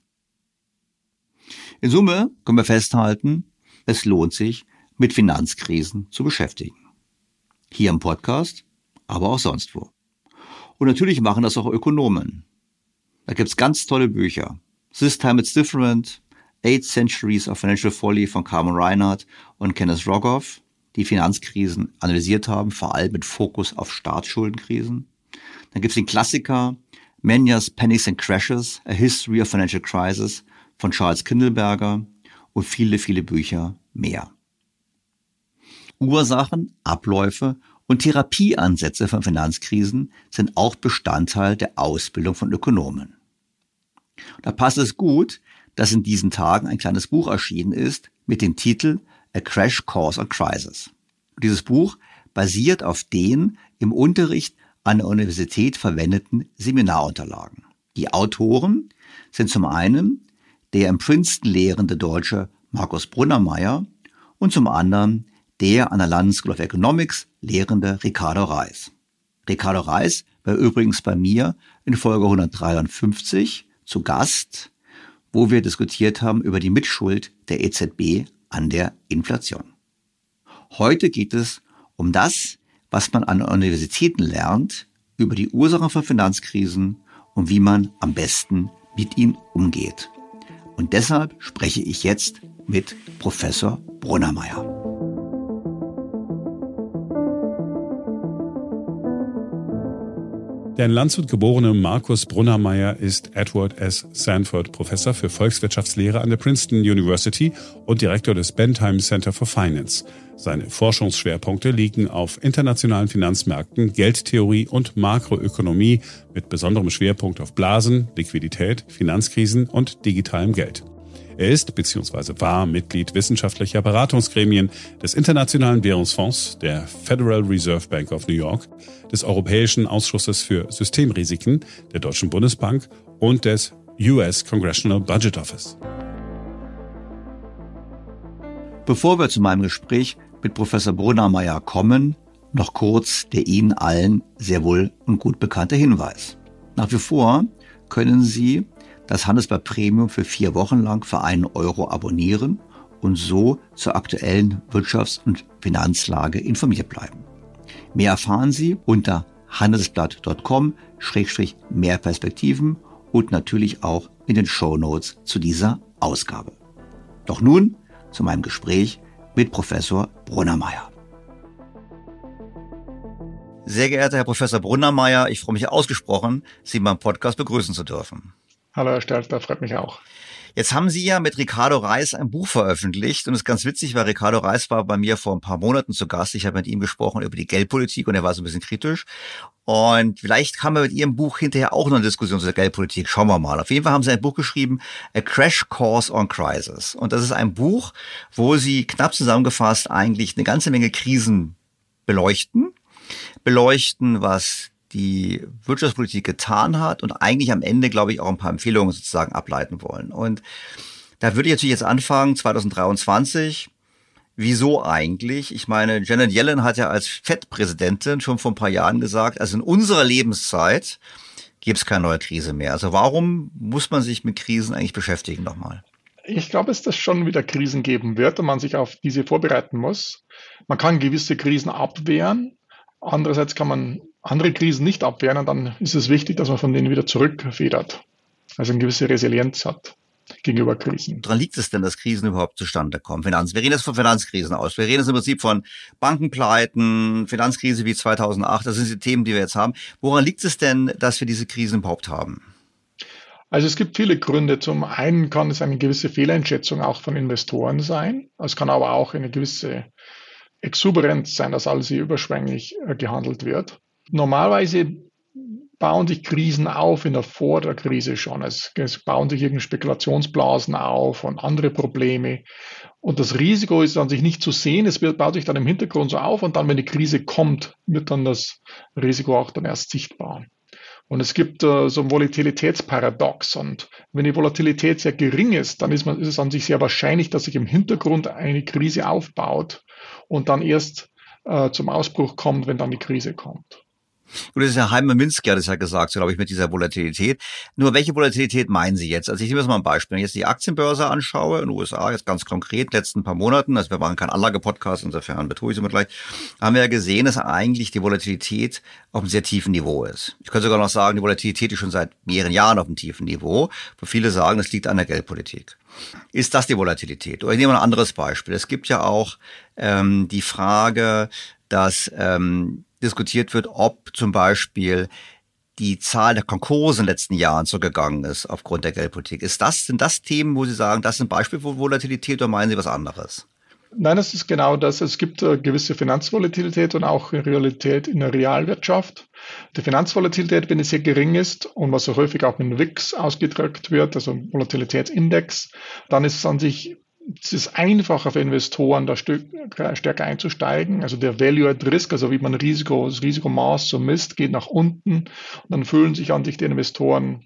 In Summe können wir festhalten, es lohnt sich, mit Finanzkrisen zu beschäftigen. Hier im Podcast, aber auch sonst wo. Und natürlich machen das auch Ökonomen. Da gibt's ganz tolle Bücher. This Time It's Different, 8 Centuries of Financial Folly von Carmen Reinhardt und Kenneth Rogoff, die Finanzkrisen analysiert haben, vor allem mit Fokus auf Staatsschuldenkrisen. Dann gibt's den Klassiker Mannias Panics and Crashes, A History of Financial Crisis von Charles Kindleberger und viele, viele Bücher mehr. Ursachen, Abläufe und Therapieansätze von Finanzkrisen sind auch Bestandteil der Ausbildung von Ökonomen. Da passt es gut, dass in diesen Tagen ein kleines Buch erschienen ist mit dem Titel A Crash Course on Crisis. Dieses Buch basiert auf den im Unterricht an der Universität verwendeten Seminarunterlagen. Die Autoren sind zum einen der in Princeton lehrende Deutsche Markus Brunnermeier und zum anderen der an der London School of Economics lehrende Ricardo Reis. Ricardo Reis war übrigens bei mir in Folge 153 zu Gast, wo wir diskutiert haben über die Mitschuld der EZB an der Inflation. Heute geht es um das, was man an Universitäten lernt, über die Ursachen von Finanzkrisen und wie man am besten mit ihnen umgeht. Und deshalb spreche ich jetzt mit Professor Brunnermeier. Der in Landshut geborene Markus Brunnermeier ist Edward S. Sanford Professor für Volkswirtschaftslehre an der Princeton University und Direktor des Bentheim Center for Finance. Seine Forschungsschwerpunkte liegen auf internationalen Finanzmärkten, Geldtheorie und Makroökonomie mit besonderem Schwerpunkt auf Blasen, Liquidität, Finanzkrisen und digitalem Geld. Er ist bzw. war Mitglied wissenschaftlicher Beratungsgremien des Internationalen Währungsfonds, der Federal Reserve Bank of New York, des Europäischen Ausschusses für Systemrisiken, der Deutschen Bundesbank und des US Congressional Budget Office. Bevor wir zu meinem Gespräch mit Professor Brunnermeier kommen, noch kurz der Ihnen allen sehr wohl und gut bekannte Hinweis. Nach wie vor können Sie das Handelsblatt Premium für 4 Wochen lang für €1 abonnieren und so zur aktuellen Wirtschafts- und Finanzlage informiert bleiben. Mehr erfahren Sie unter handelsblatt.com/mehrperspektiven und natürlich auch in den Shownotes zu dieser Ausgabe. Doch nun zu meinem Gespräch mit Professor Brunnermeier. Sehr geehrter Herr Professor Brunnermeier, ich freue mich ausgesprochen, Sie beim Podcast begrüßen zu dürfen. Hallo Herr Stelter, freut mich auch. Jetzt haben Sie ja mit Ricardo Reis ein Buch veröffentlicht und es ist ganz witzig, weil Ricardo Reis war bei mir vor ein paar Monaten zu Gast. Ich habe mit ihm gesprochen über die Geldpolitik und er war so ein bisschen kritisch. Und vielleicht haben wir mit Ihrem Buch hinterher auch noch eine Diskussion zu der Geldpolitik. Schauen wir mal. Auf jeden Fall haben Sie ein Buch geschrieben, A Crash Course on Crisis. Und das ist ein Buch, wo Sie knapp zusammengefasst eigentlich eine ganze Menge Krisen beleuchten, was die Wirtschaftspolitik getan hat und eigentlich am Ende, glaube ich, auch ein paar Empfehlungen sozusagen ableiten wollen. Und da würde ich natürlich jetzt anfangen, 2023, wieso eigentlich? Ich meine, Janet Yellen hat ja als FED-Präsidentin schon vor ein paar Jahren gesagt, also in unserer Lebenszeit gibt es keine neue Krise mehr. Also warum muss man sich mit Krisen eigentlich beschäftigen nochmal? Ich glaube, dass es schon wieder Krisen geben wird und man sich auf diese vorbereiten muss. Man kann gewisse Krisen abwehren. Andererseits kann man andere Krisen nicht abwehren, und dann ist es wichtig, dass man von denen wieder zurückfedert, also eine gewisse Resilienz hat gegenüber Krisen. Woran liegt es denn, dass Krisen überhaupt zustande kommen? Wir reden jetzt von Finanzkrisen aus. Wir reden jetzt im Prinzip von Bankenpleiten, Finanzkrise wie 2008. Das sind die Themen, die wir jetzt haben. Woran liegt es denn, dass wir diese Krisen überhaupt haben? Also es gibt viele Gründe. Zum einen kann es eine gewisse Fehleinschätzung auch von Investoren sein. Es kann aber auch eine gewisse Exuberanz sein, dass alles hier überschwänglich gehandelt wird. Normalerweise bauen sich Krisen auf vor der Krise schon. Es bauen sich irgendwelche Spekulationsblasen auf und andere Probleme. Und das Risiko ist an sich nicht zu sehen. Es baut sich dann im Hintergrund so auf, und dann, wenn die Krise kommt, wird dann das Risiko auch dann erst sichtbar. Und es gibt so ein Volatilitätsparadox. Und wenn die Volatilität sehr gering ist, dann ist es an sich sehr wahrscheinlich, dass sich im Hintergrund eine Krise aufbaut und dann erst zum Ausbruch kommt, wenn dann die Krise kommt. Und das ist ja Heimann Minsky hat es ja gesagt, so glaube ich, mit dieser Volatilität. Nur welche Volatilität meinen Sie jetzt? Also ich nehme jetzt mal ein Beispiel. Wenn ich jetzt die Aktienbörse anschaue in den USA, jetzt ganz konkret, in den letzten paar Monaten, also wir machen keinen Anlage-Podcast, insofern betue ich es immer gleich, haben wir ja gesehen, dass eigentlich die Volatilität auf einem sehr tiefen Niveau ist. Ich könnte sogar noch sagen, die Volatilität ist schon seit mehreren Jahren auf einem tiefen Niveau, wo viele sagen, das liegt an der Geldpolitik. Ist das die Volatilität? Oder ich nehme mal ein anderes Beispiel. Es gibt ja auch die Frage, dass diskutiert wird, ob zum Beispiel die Zahl der Konkurse in den letzten Jahren zurückgegangen ist aufgrund der Geldpolitik. Sind das Themen, wo Sie sagen, das sind Beispiele für Volatilität, oder meinen Sie was anderes? Nein, es ist genau das. Es gibt gewisse Finanzvolatilität und auch Realität in der Realwirtschaft. Die Finanzvolatilität, wenn es sehr gering ist und was so häufig auch mit VIX ausgedrückt wird, also Volatilitätsindex, dann ist es an sich es ist einfacher für Investoren, da stärker einzusteigen. Also der Value at Risk, also wie man das Risikomaß so misst, geht nach unten. Und dann fühlen sich an sich die Investoren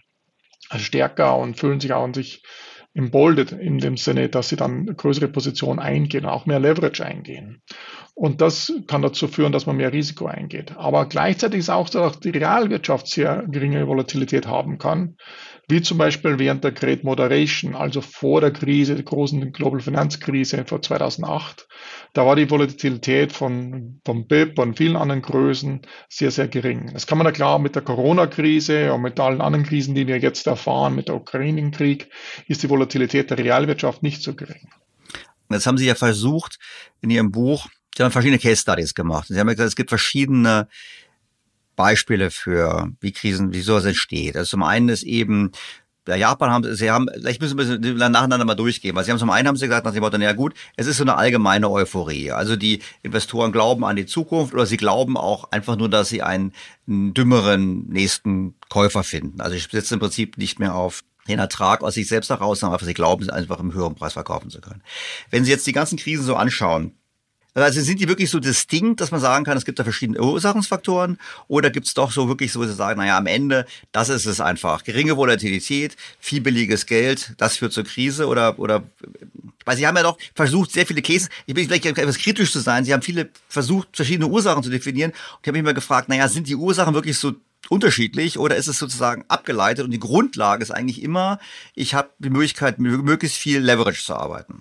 stärker und fühlen sich auch an sich emboldet in dem Sinne, dass sie dann größere Positionen eingehen, auch mehr Leverage eingehen. Und das kann dazu führen, dass man mehr Risiko eingeht. Aber gleichzeitig ist auch so, dass die Realwirtschaft sehr geringe Volatilität haben kann, wie zum Beispiel während der Great Moderation, also vor der Krise, der großen Global Finanzkrise vor 2008. Da war die Volatilität vom BIP und vielen anderen Größen sehr, sehr gering. Das kann man ja klar mit der Corona-Krise und mit allen anderen Krisen, die wir jetzt erfahren, mit der Ukraine-Krieg, ist die Volatilität der Realwirtschaft nicht so gering. Jetzt haben Sie ja versucht, in Ihrem Buch, Sie haben verschiedene Case Studies gemacht. Sie haben ja gesagt, es gibt verschiedene Beispiele für, wie sowas entsteht. Also zum einen ist eben, bei Japan vielleicht müssen wir ein bisschen nacheinander mal durchgehen, weil zum einen haben sie gesagt, nach dem Motto, na gut, es ist so eine allgemeine Euphorie. Also die Investoren glauben an die Zukunft oder sie glauben auch einfach nur, dass sie einen dümmeren nächsten Käufer finden. Also ich setze im Prinzip nicht mehr auf den Ertrag aus sich selbst heraus, sondern einfach, sie glauben, sie einfach im höheren Preis verkaufen zu können. Wenn Sie jetzt die ganzen Krisen so anschauen, also sind die wirklich so distinkt, dass man sagen kann, es gibt da verschiedene Ursachenfaktoren, oder gibt es doch so wirklich so, dass Sie sagen, naja, am Ende, das ist es einfach. Geringe Volatilität, viel billiges Geld, das führt zur Krise oder, weil Sie haben ja doch versucht, sehr viele Cases, ich bin vielleicht etwas kritisch zu sein, Sie haben versucht, verschiedene Ursachen zu definieren, und ich habe mich immer gefragt, naja, sind die Ursachen wirklich so unterschiedlich oder ist es sozusagen abgeleitet und die Grundlage ist eigentlich immer, ich habe die Möglichkeit, möglichst viel Leverage zu arbeiten?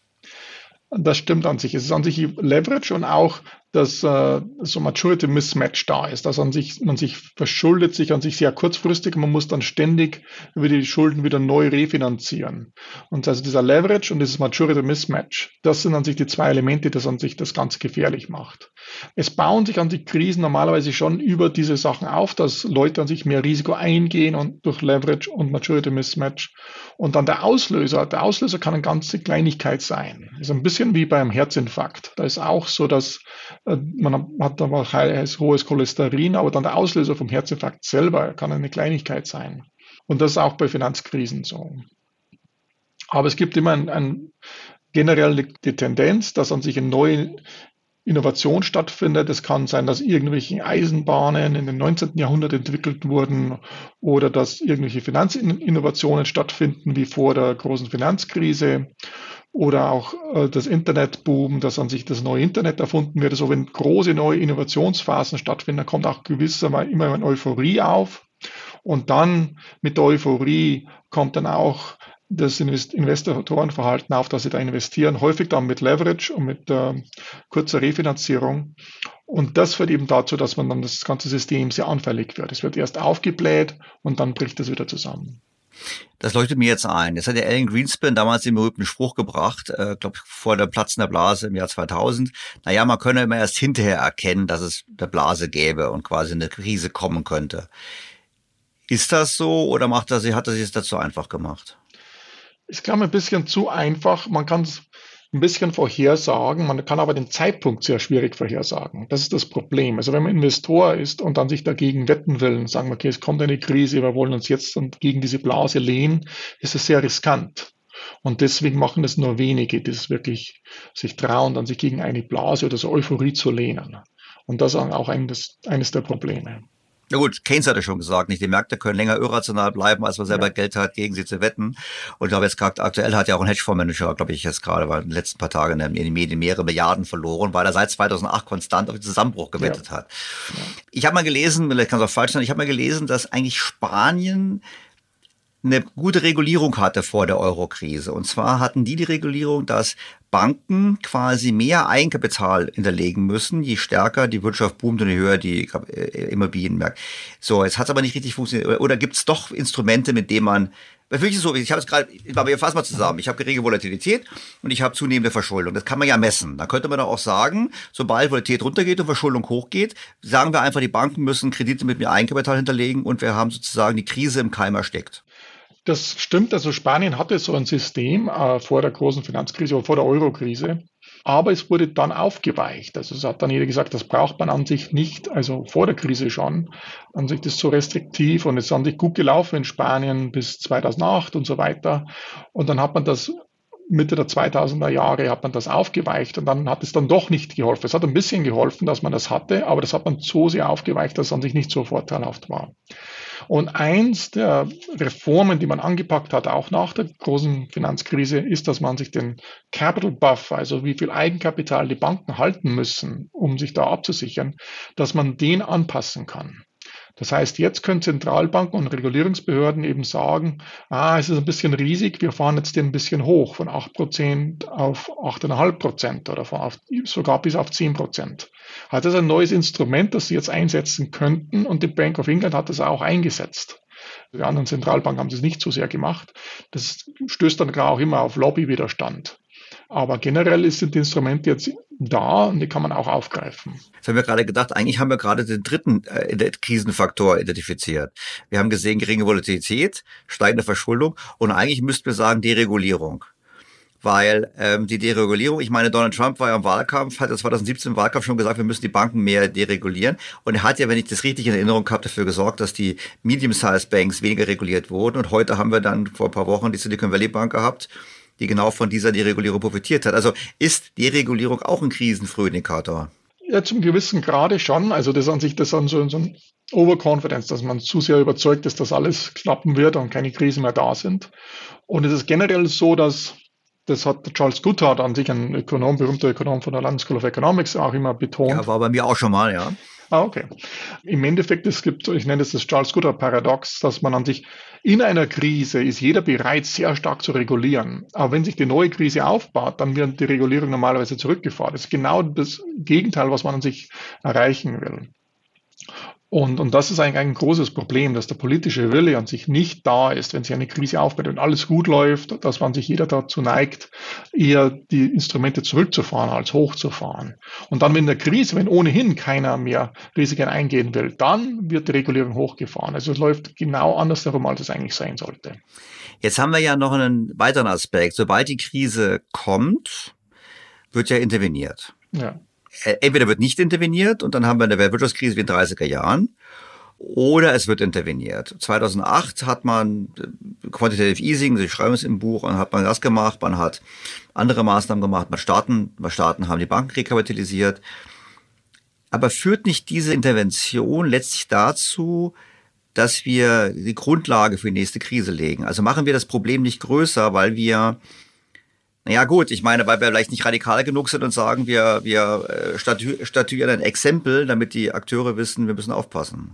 Das stimmt an sich. Es ist an sich Leverage und auch, dass so Maturity Mismatch da ist, dass man sich verschuldet, sich an sich sehr kurzfristig, man muss dann ständig über die Schulden wieder neu refinanzieren. Und also dieser Leverage und dieses Maturity Mismatch, das sind an sich die zwei Elemente, das an sich das ganz gefährlich macht. Es bauen sich an sich Krisen normalerweise schon über diese Sachen auf, dass Leute an sich mehr Risiko eingehen und durch Leverage und Maturity Mismatch. Und dann der Auslöser kann eine ganze Kleinigkeit sein. Das ist ein bisschen wie beim Herzinfarkt. Da ist auch so, dass man hat aber hohes Cholesterin, aber dann der Auslöser vom Herzinfarkt selber kann eine Kleinigkeit sein. Und das ist auch bei Finanzkrisen so. Aber es gibt immer generell die Tendenz, dass an sich eine neue Innovation stattfindet. Es kann sein, dass irgendwelche Eisenbahnen in den 19. Jahrhundert entwickelt wurden oder dass irgendwelche Finanzinnovationen stattfinden, wie vor der großen Finanzkrise. Oder auch das Internetboom, dass an sich das neue Internet erfunden wird. Also wenn große neue Innovationsphasen stattfinden, dann kommt auch gewissermaßen immer eine Euphorie auf. Und dann mit der Euphorie kommt dann auch das Investorenverhalten auf, dass sie da investieren, häufig dann mit Leverage und mit kurzer Refinanzierung. Und das führt eben dazu, dass man dann das ganze System sehr anfällig wird. Es wird erst aufgebläht und dann bricht es wieder zusammen. Das leuchtet mir jetzt ein. Jetzt hat der Alan Greenspan damals den berühmten Spruch gebracht, glaube vor der Platzen der Blase im Jahr 2000. Naja, man könne immer erst hinterher erkennen, dass es eine Blase gäbe und quasi eine Krise kommen könnte. Ist das so oder hat er sich es dazu einfach gemacht? Ich glaube, ein bisschen zu einfach. Man kann es ein bisschen vorhersagen, man kann aber den Zeitpunkt sehr schwierig vorhersagen. Das ist das Problem. Also wenn man Investor ist und dann sich dagegen wetten will und sagen, okay, es kommt eine Krise, wir wollen uns jetzt gegen diese Blase lehnen, ist es sehr riskant. Und deswegen machen es nur wenige, die es wirklich sich trauen, dann sich gegen eine Blase oder so Euphorie zu lehnen. Und das ist auch eines der Probleme. Na gut, Keynes hatte schon gesagt, nicht, die Märkte können länger irrational bleiben, als man selber Geld hat, gegen sie zu wetten. Und ich glaube, jetzt gerade aktuell hat ja auch ein Hedgefondsmanager, glaube ich, jetzt gerade in den letzten paar Tagen in den Medien mehrere Milliarden verloren, weil er seit 2008 konstant auf den Zusammenbruch gewettet hat. Ja. Ich habe mal gelesen, vielleicht kann es auch falsch sein, ich habe mal gelesen, dass eigentlich Spanien eine gute Regulierung hatte vor der Euro-Krise. Und zwar hatten die Regulierung, dass Banken quasi mehr Eigenkapital hinterlegen müssen, je stärker die Wirtschaft boomt und je höher die Immobilienmärkte. So, jetzt hat es aber nicht richtig funktioniert. Oder gibt es doch Instrumente, mit denen man, wirklich so, ich habe es gerade, aber wir fassen mal zusammen. Ich habe geringe Volatilität und ich habe zunehmende Verschuldung. Das kann man ja messen. Da könnte man doch auch sagen, sobald Volatilität runtergeht und Verschuldung hochgeht, sagen wir einfach, die Banken müssen Kredite mit mehr Eigenkapital hinterlegen und wir haben sozusagen die Krise im Keim erstickt. Das stimmt, also Spanien hatte so ein System vor der großen Finanzkrise oder vor der Euro-Krise, aber es wurde dann aufgeweicht. Also es hat dann jeder gesagt, das braucht man an sich nicht, also vor der Krise schon. An sich ist so restriktiv und es ist an sich gut gelaufen in Spanien bis 2008 und so weiter. Und dann hat man das Mitte der 2000er Jahre hat man das aufgeweicht und dann hat es dann doch nicht geholfen. Es hat ein bisschen geholfen, dass man das hatte, aber das hat man so sehr aufgeweicht, dass es an sich nicht so vorteilhaft war. Und eins der Reformen, die man angepackt hat, auch nach der großen Finanzkrise, ist, dass man sich den Capital Buffer, also wie viel Eigenkapital die Banken halten müssen, um sich da abzusichern, dass man den anpassen kann. Das heißt, jetzt können Zentralbanken und Regulierungsbehörden eben sagen, es ist ein bisschen riesig, wir fahren jetzt den ein bisschen hoch, von 8% auf 8,5% oder sogar bis auf 10%. Das ist ein neues Instrument, das sie jetzt einsetzen könnten und die Bank of England hat das auch eingesetzt. Die anderen Zentralbanken haben das nicht so sehr gemacht. Das stößt dann auch immer auf Lobbywiderstand. Aber generell sind die Instrumente jetzt da und die kann man auch aufgreifen. Jetzt haben wir gerade gedacht, eigentlich haben wir gerade den dritten Krisenfaktor identifiziert. Wir haben gesehen, geringe Volatilität, steigende Verschuldung und eigentlich müssten wir sagen Deregulierung. Weil die Deregulierung, ich meine, Donald Trump war ja im Wahlkampf, hat ja 2017 im Wahlkampf schon gesagt, wir müssen die Banken mehr deregulieren. Und er hat ja, wenn ich das richtig in Erinnerung habe, dafür gesorgt, dass die Medium-Sized Banks weniger reguliert wurden. Und heute haben wir dann vor ein paar Wochen die Silicon Valley Bank gehabt, die genau von dieser Deregulierung profitiert hat. Also ist Deregulierung auch ein Krisenfrühindikator? Ja, zum gewissen Grade schon. Also das an sich, das an so ein Overconfidence, dass man zu sehr überzeugt ist, dass alles klappen wird und keine Krisen mehr da sind. Und es ist generell so, dass das hat Charles Goodhart an sich, ein Ökonom, berühmter Ökonom von der London School of Economics, auch immer betont. Ja, war bei mir auch schon mal, ja. Okay. Im Endeffekt, ich nenne das Charles Goodhart-Paradox, dass man an sich in einer Krise ist jeder bereit, sehr stark zu regulieren. Aber wenn sich die neue Krise aufbaut, dann wird die Regulierung normalerweise zurückgefahren. Das ist genau das Gegenteil, was man an sich erreichen will. Und das ist eigentlich ein großes Problem, dass der politische Wille an sich nicht da ist, wenn sich eine Krise aufbaut und alles gut läuft, dass man sich jeder dazu neigt, eher die Instrumente zurückzufahren als hochzufahren. Und dann, wenn ohnehin keiner mehr Risiken eingehen will, dann wird die Regulierung hochgefahren. Also es läuft genau andersherum, als es eigentlich sein sollte. Jetzt haben wir ja noch einen weiteren Aspekt. Sobald die Krise kommt, wird ja interveniert. Ja. Entweder wird nicht interveniert und dann haben wir eine Weltwirtschaftskrise wie in den 30er Jahren oder es wird interveniert. 2008 hat man Quantitative Easing, Sie schreiben es im Buch, und hat man das gemacht, man hat andere Maßnahmen gemacht, Staaten haben die Banken rekapitalisiert. Aber führt nicht diese Intervention letztlich dazu, dass wir die Grundlage für die nächste Krise legen? Also machen wir das Problem nicht größer, weil wir ja gut, ich meine, weil wir vielleicht nicht radikal genug sind und sagen, wir statuieren ein Exempel, damit die Akteure wissen, wir müssen aufpassen.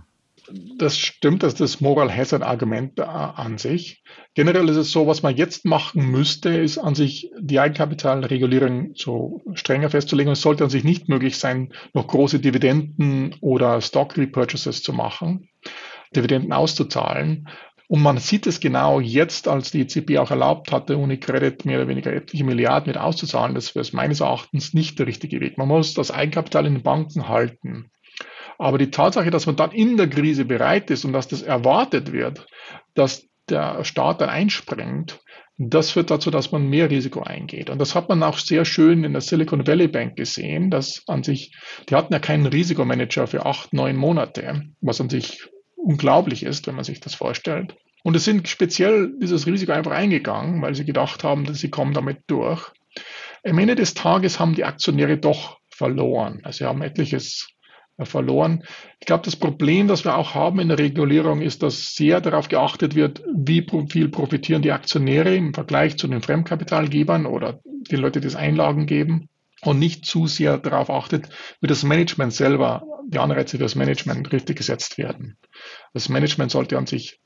Das stimmt, das ist das Moral Hazard Argument an sich. Generell ist es so, was man jetzt machen müsste, ist an sich die Eigenkapitalregulierung so strenger festzulegen. Es sollte an sich nicht möglich sein, noch große Dividenden oder Stock Repurchases zu machen, Dividenden auszuzahlen. Und man sieht es genau jetzt, als die EZB auch erlaubt hatte, UniCredit mehr oder weniger etliche Milliarden mit auszuzahlen. Das wäre meines Erachtens nicht der richtige Weg. Man muss das Eigenkapital in den Banken halten. Aber die Tatsache, dass man dann in der Krise bereit ist und dass das erwartet wird, dass der Staat dann einspringt, das führt dazu, dass man mehr Risiko eingeht. Und das hat man auch sehr schön in der Silicon Valley Bank gesehen, dass an sich, die hatten ja keinen Risikomanager für 8, 9 Monate, was an sich unglaublich ist, wenn man sich das vorstellt. Und es sind speziell dieses Risiko einfach eingegangen, weil sie gedacht haben, dass sie kommen damit durch. Am Ende des Tages haben die Aktionäre doch verloren. Also sie haben etliches verloren. Ich glaube, das Problem, das wir auch haben in der Regulierung, ist, dass sehr darauf geachtet wird, wie viel profitieren die Aktionäre im Vergleich zu den Fremdkapitalgebern oder die Leute, die es Einlagen geben, und nicht zu sehr darauf achtet, wie das Management selber, die Anreize für das Management richtig gesetzt werden. Das Management sollte an sich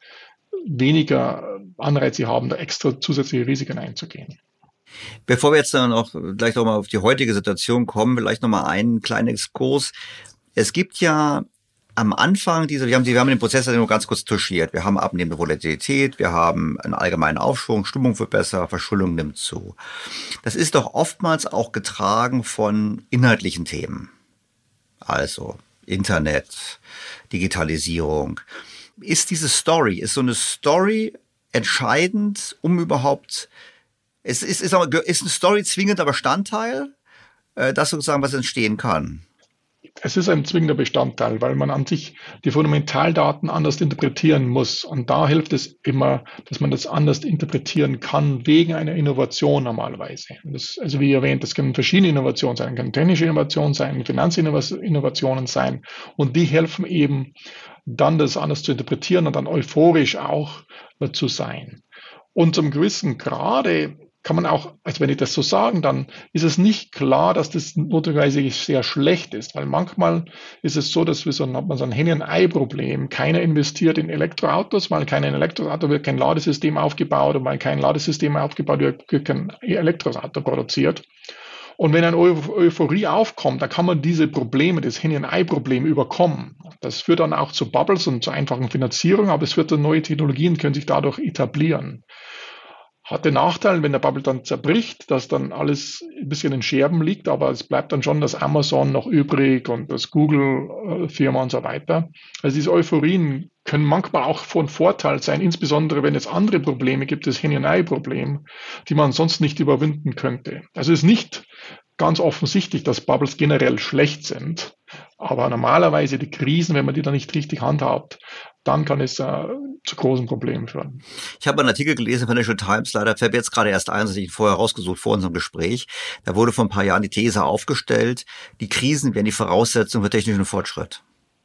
weniger Anreize haben, da extra zusätzliche Risiken einzugehen. Bevor wir jetzt dann auch gleich nochmal auf die heutige Situation kommen, vielleicht nochmal einen kleinen Exkurs. Es gibt ja am Anfang wir haben den Prozess nur ganz kurz touchiert. Wir haben abnehmende Volatilität, wir haben einen allgemeinen Aufschwung, Stimmung wird besser, Verschuldung nimmt zu. Das ist doch oftmals auch getragen von inhaltlichen Themen. Also Internet, Digitalisierung. Ist so eine Story entscheidend, um überhaupt, ist eine Story zwingender Bestandteil, dass sozusagen was entstehen kann? Es ist ein zwingender Bestandteil, weil man an sich die Fundamentaldaten anders interpretieren muss. Und da hilft es immer, dass man das anders interpretieren kann, wegen einer Innovation normalerweise. Also wie erwähnt, das können verschiedene Innovationen sein, können technische Innovationen sein, Finanzinnovationen sein. Und die helfen eben dann, das anders zu interpretieren und dann euphorisch auch zu sein. Und zum gewissen Grade kann man auch, also wenn ich das so sagen, dann ist es nicht klar, dass das notwendigerweise sehr schlecht ist, weil manchmal ist es so, dass hat man so ein Henne-und-Ei-Problem. Keiner investiert in Elektroautos, weil kein Elektroauto wird kein Ladesystem aufgebaut und weil kein Ladesystem aufgebaut wird kein Elektroauto produziert. Und wenn eine Euphorie aufkommt, dann kann man diese Probleme, das Henne-und-Ei-Problem überkommen. Das führt dann auch zu Bubbles und zu einfachen Finanzierung, aber es wird dann neue Technologien können sich dadurch etablieren. Hat den Nachteil, wenn der Bubble dann zerbricht, dass dann alles ein bisschen in Scherben liegt, aber es bleibt dann schon das Amazon noch übrig und das Google-Firma und so weiter. Also diese Euphorien können manchmal auch von Vorteil sein, insbesondere wenn es andere Probleme gibt, das Henne-und-Ei-Problem, die man sonst nicht überwinden könnte. Also es ist nicht ganz offensichtlich, dass Bubbles generell schlecht sind, aber normalerweise die Krisen, wenn man die dann nicht richtig handhabt, dann kann es zu großen Problemen führen. Ich habe einen Artikel gelesen, Financial Times, leider fällt mir jetzt gerade erst ein, das habe ich vorher rausgesucht vor unserem Gespräch. Da wurde vor ein paar Jahren die These aufgestellt, die Krisen wären die Voraussetzung für technischen Fortschritt.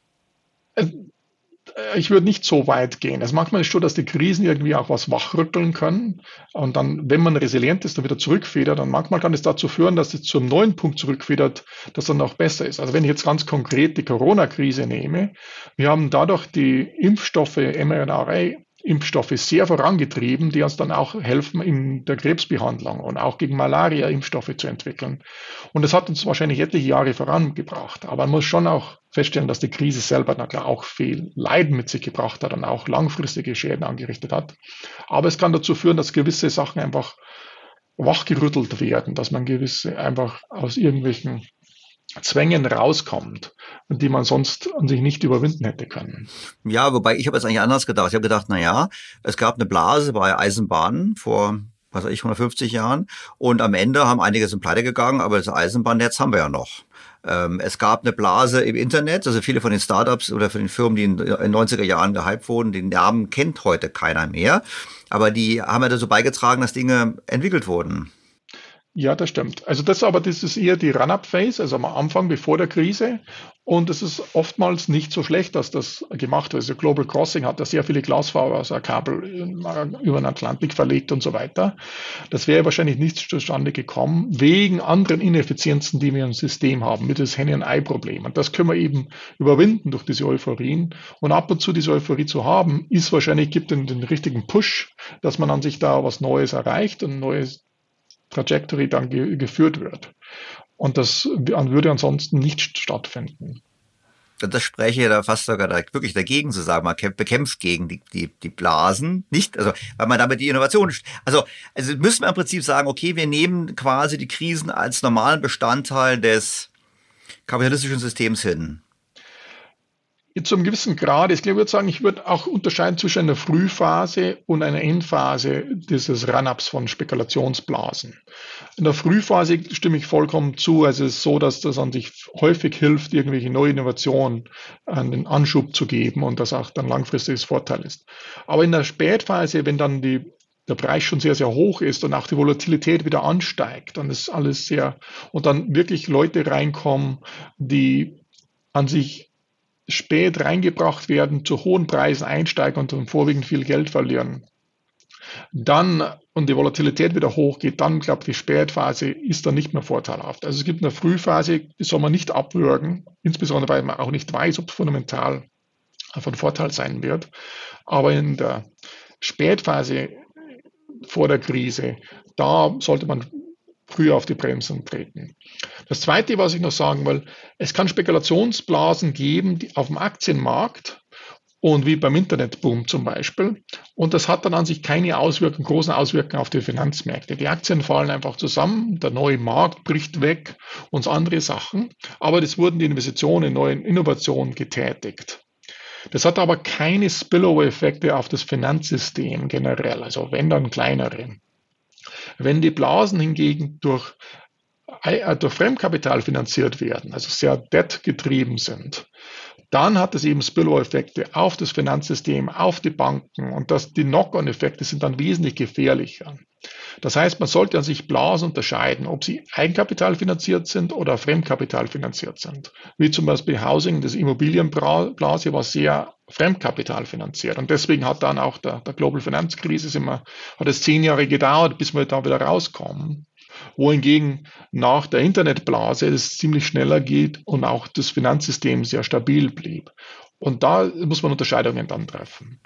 Ich würde nicht so weit gehen. Also manchmal ist es so, dass die Krisen irgendwie auch was wachrütteln können. Und dann, wenn man resilient ist und wieder zurückfedert, dann manchmal kann es dazu führen, dass es zu einem neuen Punkt zurückfedert, das dann auch besser ist. Also wenn ich jetzt ganz konkret die Corona-Krise nehme, wir haben dadurch die Impfstoffe, mRNA-Impfstoffe sehr vorangetrieben, die uns dann auch helfen in der Krebsbehandlung und auch gegen Malaria Impfstoffe zu entwickeln. Und das hat uns wahrscheinlich etliche Jahre vorangebracht. Aber man muss schon auch feststellen, dass die Krise selber na klar auch viel Leiden mit sich gebracht hat und auch langfristige Schäden angerichtet hat. Aber es kann dazu führen, dass gewisse Sachen einfach wachgerüttelt werden, dass man gewisse einfach aus irgendwelchen Zwängen rauskommt und die man sonst an sich nicht überwinden hätte können. Ja, wobei ich habe jetzt eigentlich anders gedacht. Ich habe gedacht, es gab eine Blase bei Eisenbahnen vor 150 Jahren und am Ende haben einige sind pleite gegangen, aber das Eisenbahnnetz haben wir ja noch. Es gab eine Blase im Internet, also viele von den Startups oder von den Firmen, die in den 90er Jahren gehypt wurden, den Namen kennt heute keiner mehr, aber die haben ja dazu beigetragen, dass Dinge entwickelt wurden. Ja, das stimmt. Also das ist eher die Run-Up-Phase, also am Anfang, bevor der Krise. Und es ist oftmals nicht so schlecht, dass das gemacht wird. Also Global Crossing hat da sehr viele Glasfaserkabel über den Atlantik verlegt und so weiter. Das wäre wahrscheinlich nicht zustande gekommen, wegen anderen Ineffizienzen, die wir im System haben, mit das Henne-und-Ei-Problem. Und das können wir eben überwinden durch diese Euphorien. Und ab und zu diese Euphorie zu haben, ist wahrscheinlich, gibt den richtigen Push, dass man an sich da was Neues erreicht und ein neues Trajectory dann geführt wird. Und das würde ansonsten nicht stattfinden. Das spreche ich da fast sogar wirklich dagegen zu sagen, man bekämpft gegen die Blasen, nicht, also, weil man damit die Innovation, also müssen wir im Prinzip sagen, okay, wir nehmen quasi die Krisen als normalen Bestandteil des kapitalistischen Systems hin. Zu einem gewissen Grad, ich würde sagen, ich würde auch unterscheiden zwischen einer Frühphase und einer Endphase dieses Run-Ups von Spekulationsblasen. In der Frühphase stimme ich vollkommen zu. Also es ist so, dass das an sich häufig hilft, irgendwelche neue Innovationen einen Anschub zu geben und das auch dann langfristiges Vorteil ist. Aber in der Spätphase, wenn dann der Preis schon sehr, sehr hoch ist und auch die Volatilität wieder ansteigt, dann ist alles und dann wirklich Leute reinkommen, die an sich spät reingebracht werden, zu hohen Preisen einsteigen und dann vorwiegend viel Geld verlieren. Dann, und die Volatilität wieder hochgeht, dann, glaube ich, die Spätphase ist dann nicht mehr vorteilhaft. Also es gibt eine Frühphase, die soll man nicht abwürgen, insbesondere weil man auch nicht weiß, ob es fundamental von Vorteil sein wird. Aber in der Spätphase vor der Krise, da sollte man früher auf die Bremsen treten. Das Zweite, was ich noch sagen will, es kann Spekulationsblasen geben, die auf dem Aktienmarkt und wie beim Internetboom zum Beispiel. Und das hat dann an sich keine großen Auswirkungen auf die Finanzmärkte. Die Aktien fallen einfach zusammen, der neue Markt bricht weg und andere Sachen. Aber es wurden die Investitionen in neue Innovationen getätigt. Das hat aber keine Spillover-Effekte auf das Finanzsystem generell, also wenn dann kleinere. Wenn die Blasen hingegen durch Fremdkapital finanziert werden, also sehr debt-getrieben sind, dann hat es eben Spillover-Effekte auf das Finanzsystem, auf die Banken und die Knock-on-Effekte sind dann wesentlich gefährlicher. Das heißt, man sollte an sich Blasen unterscheiden, ob sie Eigenkapital finanziert sind oder Fremdkapital finanziert sind. Wie zum Beispiel Housing, das Immobilienblase war sehr Fremdkapital finanziert. Und deswegen hat dann auch der Global Finanzkrise hat es 10 Jahre gedauert, bis wir da wieder rauskommen. Wohingegen nach der Internetblase es ziemlich schneller geht und auch das Finanzsystem sehr stabil blieb. Und da muss man Unterscheidungen dann treffen.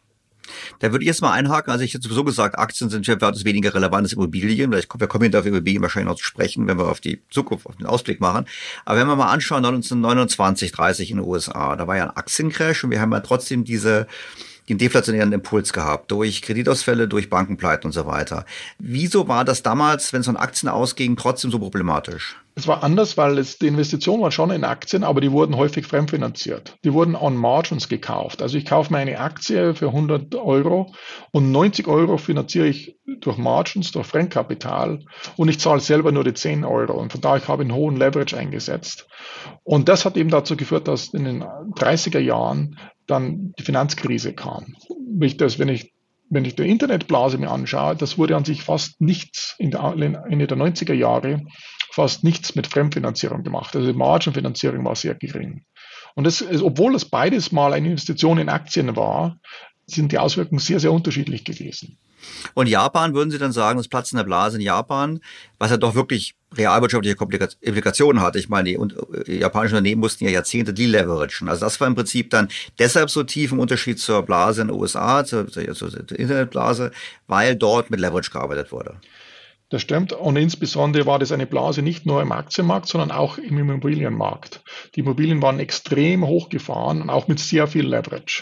Da würde ich jetzt mal einhaken. Also ich hätte sowieso gesagt, Aktien sind weitaus weniger relevant als Immobilien. Wir kommen hinterher auf Immobilien wahrscheinlich noch zu sprechen, wenn wir auf die Zukunft, auf den Ausblick machen. Aber wenn wir mal anschauen, 1929, 30 in den USA, da war ja ein Aktiencrash und wir haben ja trotzdem den deflationären Impuls gehabt, durch Kreditausfälle, durch Bankenpleiten und so weiter. Wieso war das damals, wenn es von Aktien ausging, trotzdem so problematisch? Es war anders, weil die Investitionen waren schon in Aktien, aber die wurden häufig fremdfinanziert. Die wurden on Margins gekauft. Also ich kaufe mir eine Aktie für 100 Euro und 90 Euro finanziere ich durch Margins, durch Fremdkapital und ich zahle selber nur die 10 Euro. Und von daher habe ich einen hohen Leverage eingesetzt. Und das hat eben dazu geführt, dass in den 30er Jahren dann die Finanzkrise kam. Wenn ich die Internetblase mir anschaue, das wurde an sich fast nichts Ende der 90er Jahre, fast nichts mit Fremdfinanzierung gemacht. Also die Margenfinanzierung war sehr gering. Und obwohl es beides mal eine Investition in Aktien war, sind die Auswirkungen sehr, sehr unterschiedlich gewesen. Und Japan, würden Sie dann sagen, das Platzen der Blase in Japan, was ja doch wirklich realwirtschaftliche Implikationen hatte. Ich meine, die japanischen Unternehmen mussten ja Jahrzehnte deleveragen. Also das war im Prinzip dann deshalb so tief im Unterschied zur Blase in den USA, zur Internetblase, weil dort mit Leverage gearbeitet wurde. Das stimmt. Und insbesondere war das eine Blase nicht nur im Aktienmarkt, sondern auch im Immobilienmarkt. Die Immobilien waren extrem hochgefahren und auch mit sehr viel Leverage.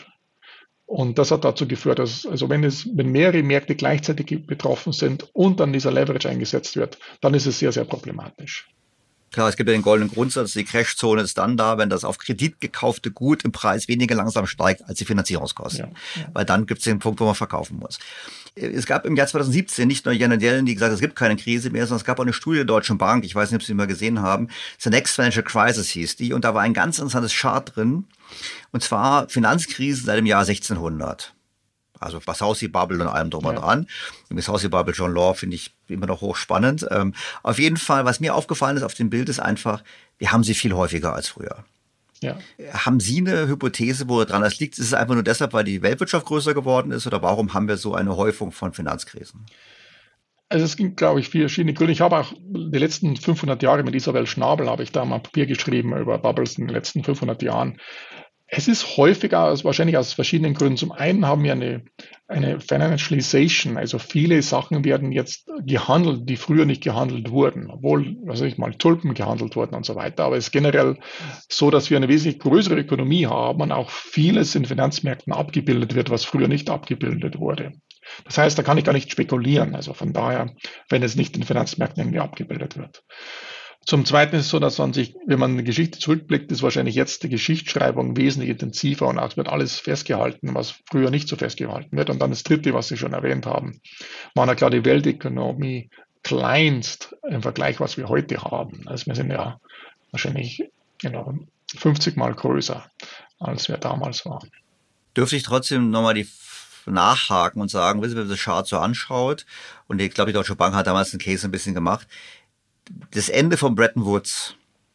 Und das hat dazu geführt, dass, also wenn mehrere Märkte gleichzeitig betroffen sind und dann dieser Leverage eingesetzt wird, dann ist es sehr, sehr problematisch. Klar, es gibt ja den goldenen Grundsatz, die Crashzone ist dann da, wenn das auf Kredit gekaufte Gut im Preis weniger langsam steigt als die Finanzierungskosten. Ja. Weil dann gibt es den Punkt, wo man verkaufen muss. Es gab im Jahr 2017 nicht nur Janet Yellen, die gesagt hat, es gibt keine Krise mehr, sondern es gab auch eine Studie der Deutschen Bank, ich weiß nicht, ob Sie die mal gesehen haben, The Next Financial Crisis hieß die, und da war ein ganz interessantes Chart drin, und zwar Finanzkrisen seit dem Jahr 1600. Also Wachowski-Bubble und allem drum und dran. Die Wachowski-Bubble, John Law, finde ich immer noch hochspannend. Auf jeden Fall, was mir aufgefallen ist auf dem Bild, ist einfach, wir haben sie viel häufiger als früher. Ja. Haben Sie eine Hypothese, woran das liegt? Ist es einfach nur deshalb, weil die Weltwirtschaft größer geworden ist, oder warum haben wir so eine Häufung von Finanzkrisen? Also es gibt, glaube ich, verschiedene Gründe. Ich habe auch die letzten 500 Jahre mit Isabel Schnabel, habe ich da mal ein Papier geschrieben über Bubbles in den letzten 500 Jahren. Es ist häufiger, wahrscheinlich aus verschiedenen Gründen. Zum einen haben wir eine Financialization, also viele Sachen werden jetzt gehandelt, die früher nicht gehandelt wurden, obwohl, Tulpen gehandelt wurden und so weiter. Aber es ist generell so, dass wir eine wesentlich größere Ökonomie haben und auch vieles in Finanzmärkten abgebildet wird, was früher nicht abgebildet wurde. Das heißt, da kann ich gar nicht spekulieren. Also von daher, wenn es nicht in Finanzmärkten irgendwie abgebildet wird. Zum Zweiten ist es so, dass man sich, wenn man in die Geschichte zurückblickt, ist wahrscheinlich jetzt die Geschichtsschreibung wesentlich intensiver und auch wird alles festgehalten, was früher nicht so festgehalten wird. Und dann das Dritte, was Sie schon erwähnt haben, war ja klar die Weltökonomie kleinst im Vergleich, was wir heute haben. Also wir sind ja wahrscheinlich 50 Mal größer, als wir damals waren. Dürfte ich trotzdem nochmal nachhaken und sagen, wissen Sie, wenn man das Chart so anschaut, und ich glaube, die Deutsche Bank hat damals einen Case ein bisschen gemacht, das Ende von Bretton Woods,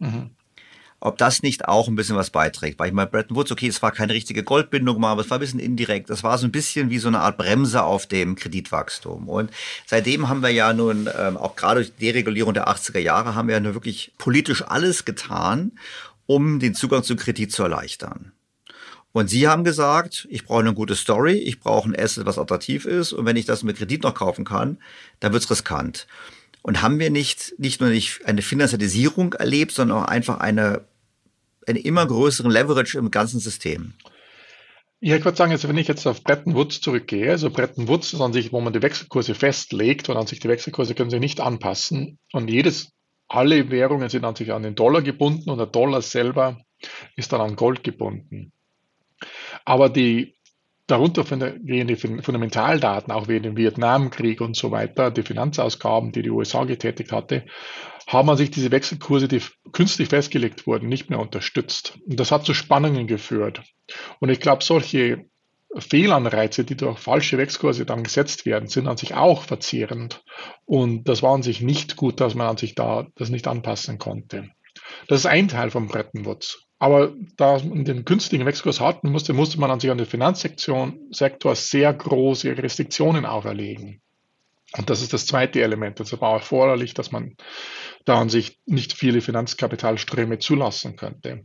ob das nicht auch ein bisschen was beiträgt. Weil ich meine, Bretton Woods, okay, es war keine richtige Goldbindung mal, aber es war ein bisschen indirekt. Das war so ein bisschen wie so eine Art Bremse auf dem Kreditwachstum. Und seitdem haben wir ja nun, auch gerade durch die Deregulierung der 80er Jahre, haben wir ja nur wirklich politisch alles getan, um den Zugang zu Kredit zu erleichtern. Und Sie haben gesagt, ich brauche eine gute Story, ich brauche ein Asset, was attraktiv ist. Und wenn ich das mit Kredit noch kaufen kann, dann wird's riskant. Und haben wir nicht nur eine Finanzialisierung erlebt, sondern auch einfach einen immer größeren Leverage im ganzen System? Ja, ich würde sagen, also wenn ich jetzt auf Bretton Woods zurückgehe, also Bretton Woods ist an sich, wo man die Wechselkurse festlegt, und an sich die Wechselkurse können sich nicht anpassen. Und alle Währungen sind an sich an den Dollar gebunden und der Dollar selber ist dann an Gold gebunden. Aber die darunter gehende Fundamentaldaten, auch wie den Vietnamkrieg und so weiter, die Finanzausgaben, die USA getätigt hatte, haben an sich diese Wechselkurse, die künstlich festgelegt wurden, nicht mehr unterstützt. Und das hat zu Spannungen geführt. Und ich glaube, solche Fehlanreize, die durch falsche Wechselkurse dann gesetzt werden, sind an sich auch verzehrend. Und das war an sich nicht gut, dass man an sich da das nicht anpassen konnte. Das ist ein Teil von Bretton Woods. Aber da man den künstlichen Wechselkurs hatten musste man an sich an den Finanzsektor sehr große Restriktionen auferlegen. Und das ist das zweite Element. Also war erforderlich, dass man da an sich nicht viele Finanzkapitalströme zulassen könnte.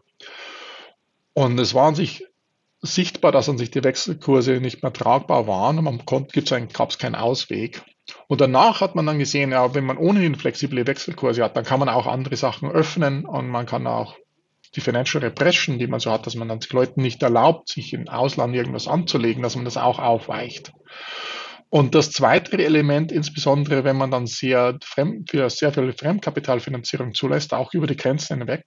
Und es war an sich sichtbar, dass an sich die Wechselkurse nicht mehr tragbar waren und gab es keinen Ausweg. Und danach hat man dann gesehen, ja, wenn man ohnehin flexible Wechselkurse hat, dann kann man auch andere Sachen öffnen und man kann auch die Financial Repression, die man so hat, dass man dann Leuten nicht erlaubt, sich im Ausland irgendwas anzulegen, dass man das auch aufweicht. Und das zweite Element, insbesondere wenn man dann sehr viel Fremdkapitalfinanzierung zulässt, auch über die Grenzen hinweg,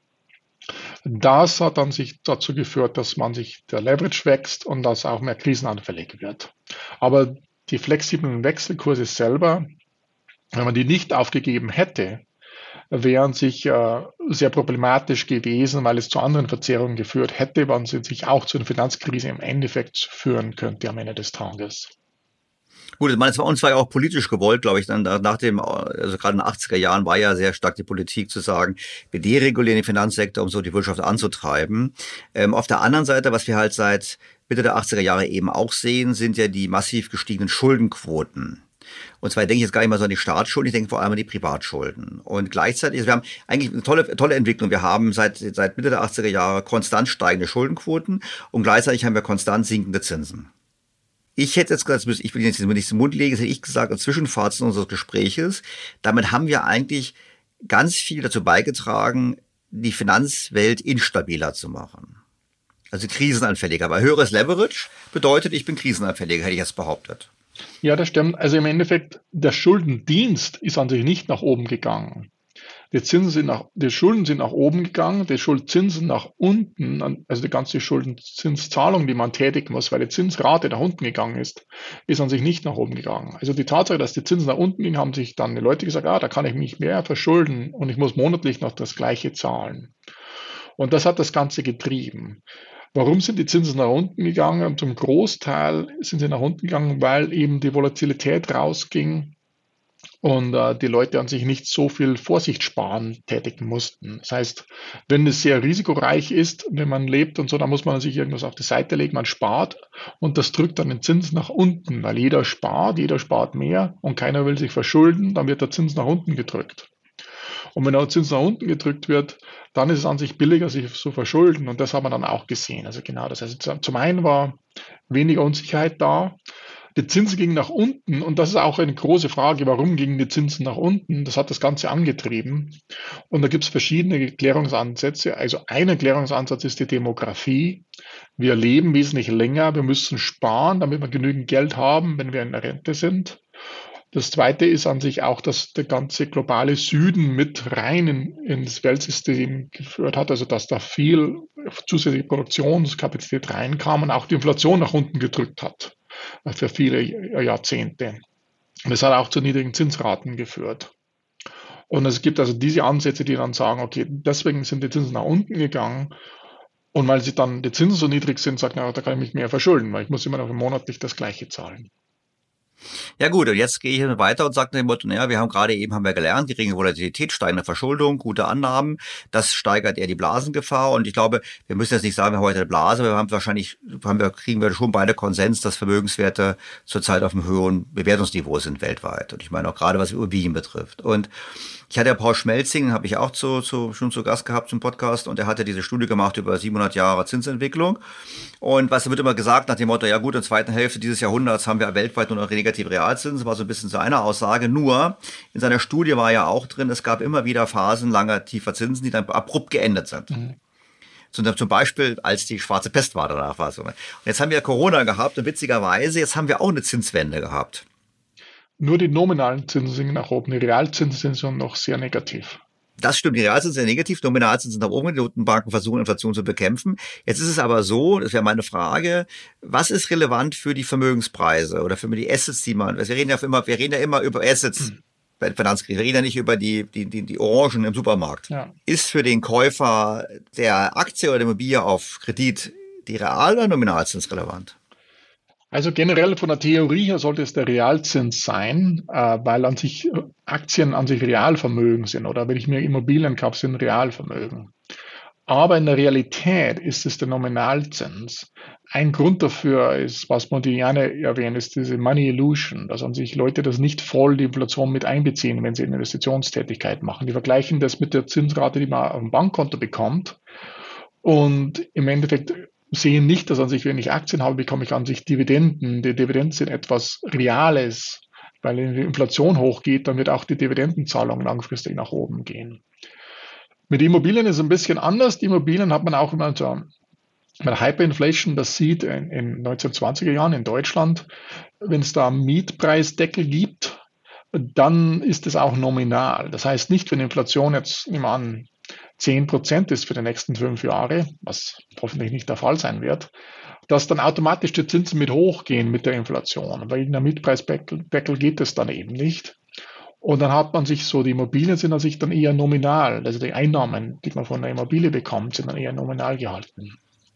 das hat dann sich dazu geführt, dass der Leverage wächst und dass auch mehr krisenanfällig wird. Aber die flexiblen Wechselkurse selber, wenn man die nicht aufgegeben hätte, wären sehr problematisch gewesen, weil es zu anderen Verzerrungen geführt hätte, wann sie sich auch zu einer Finanzkrise im Endeffekt führen könnte am Ende des Tages. Gut, ich meine, es war uns ja auch politisch gewollt, glaube ich, dann also gerade in den 80er Jahren war ja sehr stark die Politik zu sagen, wir deregulieren den Finanzsektor, um so die Wirtschaft anzutreiben. Auf der anderen Seite, was wir halt seit Mitte der 80er Jahre eben auch sehen, sind ja die massiv gestiegenen Schuldenquoten. Und zwar denke ich jetzt gar nicht mal so an die Staatsschulden, ich denke vor allem an die Privatschulden. Und gleichzeitig, wir haben eigentlich eine tolle Entwicklung. Wir haben seit Mitte der 80er Jahre konstant steigende Schuldenquoten und gleichzeitig haben wir konstant sinkende Zinsen. Ich hätte jetzt gesagt, ich will jetzt nicht den Mund legen, das hätte ich gesagt, als Zwischenfazit unseres Gespräches, damit haben wir eigentlich ganz viel dazu beigetragen, die Finanzwelt instabiler zu machen. Also krisenanfälliger. Weil höheres Leverage bedeutet, ich bin krisenanfälliger, hätte ich jetzt behauptet. Ja, das stimmt. Also im Endeffekt, der Schuldendienst ist an sich nicht nach oben gegangen. Die Schulden sind nach oben gegangen, die Schuldzinsen nach unten, also die ganze Schuldenzinszahlung, die man tätigen muss, weil die Zinsrate nach unten gegangen ist an sich nicht nach oben gegangen. Also die Tatsache, dass die Zinsen nach unten gingen, haben sich dann die Leute gesagt, da kann ich mich mehr verschulden und ich muss monatlich noch das Gleiche zahlen. Und das hat das Ganze getrieben. Warum sind die Zinsen nach unten gegangen? Und zum Großteil sind sie nach unten gegangen, weil eben die Volatilität rausging und die Leute an sich nicht so viel Vorsichtssparen tätigen mussten. Das heißt, wenn es sehr risikoreich ist, wenn man lebt und so, dann muss man sich irgendwas auf die Seite legen, man spart und das drückt dann den Zins nach unten, weil jeder spart mehr und keiner will sich verschulden, dann wird der Zins nach unten gedrückt. Und wenn der Zins nach unten gedrückt wird, dann ist es an sich billiger, sich zu verschulden. Und das haben wir dann auch gesehen. Also genau, das heißt, zum einen war weniger Unsicherheit da. Die Zinsen gingen nach unten. Und das ist auch eine große Frage, warum gingen die Zinsen nach unten? Das hat das Ganze angetrieben. Und da gibt es verschiedene Erklärungsansätze. Also ein Erklärungsansatz ist die Demografie. Wir leben wesentlich länger. Wir müssen sparen, damit wir genügend Geld haben, wenn wir in der Rente sind. Das Zweite ist an sich auch, dass der ganze globale Süden mit rein ins Weltsystem geführt hat, also dass da viel zusätzliche Produktionskapazität reinkam und auch die Inflation nach unten gedrückt hat für viele Jahrzehnte. Und das hat auch zu niedrigen Zinsraten geführt. Und es gibt also diese Ansätze, die dann sagen, okay, deswegen sind die Zinsen nach unten gegangen. Und weil sie dann die Zinsen so niedrig sind, sagt man, da kann ich mich mehr verschulden, weil ich muss immer noch monatlich das Gleiche zahlen. Ja gut, und jetzt gehe ich weiter und sage dem Motto, naja, wir haben gelernt, geringe Volatilität, steigende Verschuldung, gute Annahmen, das steigert eher die Blasengefahr und ich glaube, wir müssen jetzt nicht sagen, wir haben heute eine Blase, kriegen wir schon beide Konsens, dass Vermögenswerte zurzeit auf einem höheren Bewertungsniveau sind weltweit und ich meine auch gerade, was Immobilien betrifft und ich hatte ja Paul Schmelzing, den habe ich auch schon zu Gast gehabt zum Podcast und er hatte diese Studie gemacht über 700 Jahre Zinsentwicklung und was wird immer gesagt nach dem Motto, ja gut, in der zweiten Hälfte dieses Jahrhunderts haben wir weltweit nur noch negative Realzinsen, war so ein bisschen seine Aussage, nur in seiner Studie war ja auch drin, es gab immer wieder Phasen langer tiefer Zinsen, die dann abrupt geendet sind. Mhm. Zum Beispiel, als die schwarze Pest war, danach war es so. Und jetzt haben wir Corona gehabt und witzigerweise, jetzt haben wir auch eine Zinswende gehabt. Nur die nominalen Zinsen sind nach oben, die Realzinsen sind so noch sehr negativ. Das stimmt, die Realzinsen sind negativ, Nominalzinsen sind nach oben, die Notenbanken versuchen, Inflation zu bekämpfen. Jetzt ist es aber so, das wäre meine Frage, was ist relevant für die Vermögenspreise oder für die Assets, wir reden ja immer über Assets bei der Finanzkrise, wir reden ja nicht über die Orangen im Supermarkt. Ja. Ist für den Käufer der Aktie oder der Immobilie auf Kredit die Real- oder Nominalzins relevant? Also generell von der Theorie her sollte es der Realzins sein, weil an sich Aktien an sich Realvermögen sind oder wenn ich mir Immobilien kaufe, sind Realvermögen. Aber in der Realität ist es der Nominalzins. Ein Grund dafür ist, was Modigliani erwähnt, ist diese Money Illusion, dass an sich Leute das nicht voll die Inflation mit einbeziehen, wenn sie eine Investitionstätigkeit machen. Die vergleichen das mit der Zinsrate, die man auf dem Bankkonto bekommt und im Endeffekt sehen nicht, dass an sich, wenn ich Aktien habe, bekomme ich an sich Dividenden. Die Dividenden sind etwas Reales, weil wenn die Inflation hochgeht, dann wird auch die Dividendenzahlung langfristig nach oben gehen. Mit Immobilien ist es ein bisschen anders. Die Immobilien hat man auch immer so mit Hyperinflation, das sieht in 1920er Jahren in Deutschland, wenn es da einen Mietpreisdeckel gibt, dann ist es auch nominal. Das heißt nicht, wenn Inflation jetzt, nehmen wir an, 10% ist für die nächsten 5 Jahre, was hoffentlich nicht der Fall sein wird, dass dann automatisch die Zinsen mit hochgehen mit der Inflation. Weil in der Mietpreisdeckel geht es dann eben nicht. Und dann hat man sich so, die Immobilien sind an sich dann eher nominal. Also die Einnahmen, die man von der Immobilie bekommt, sind dann eher nominal gehalten.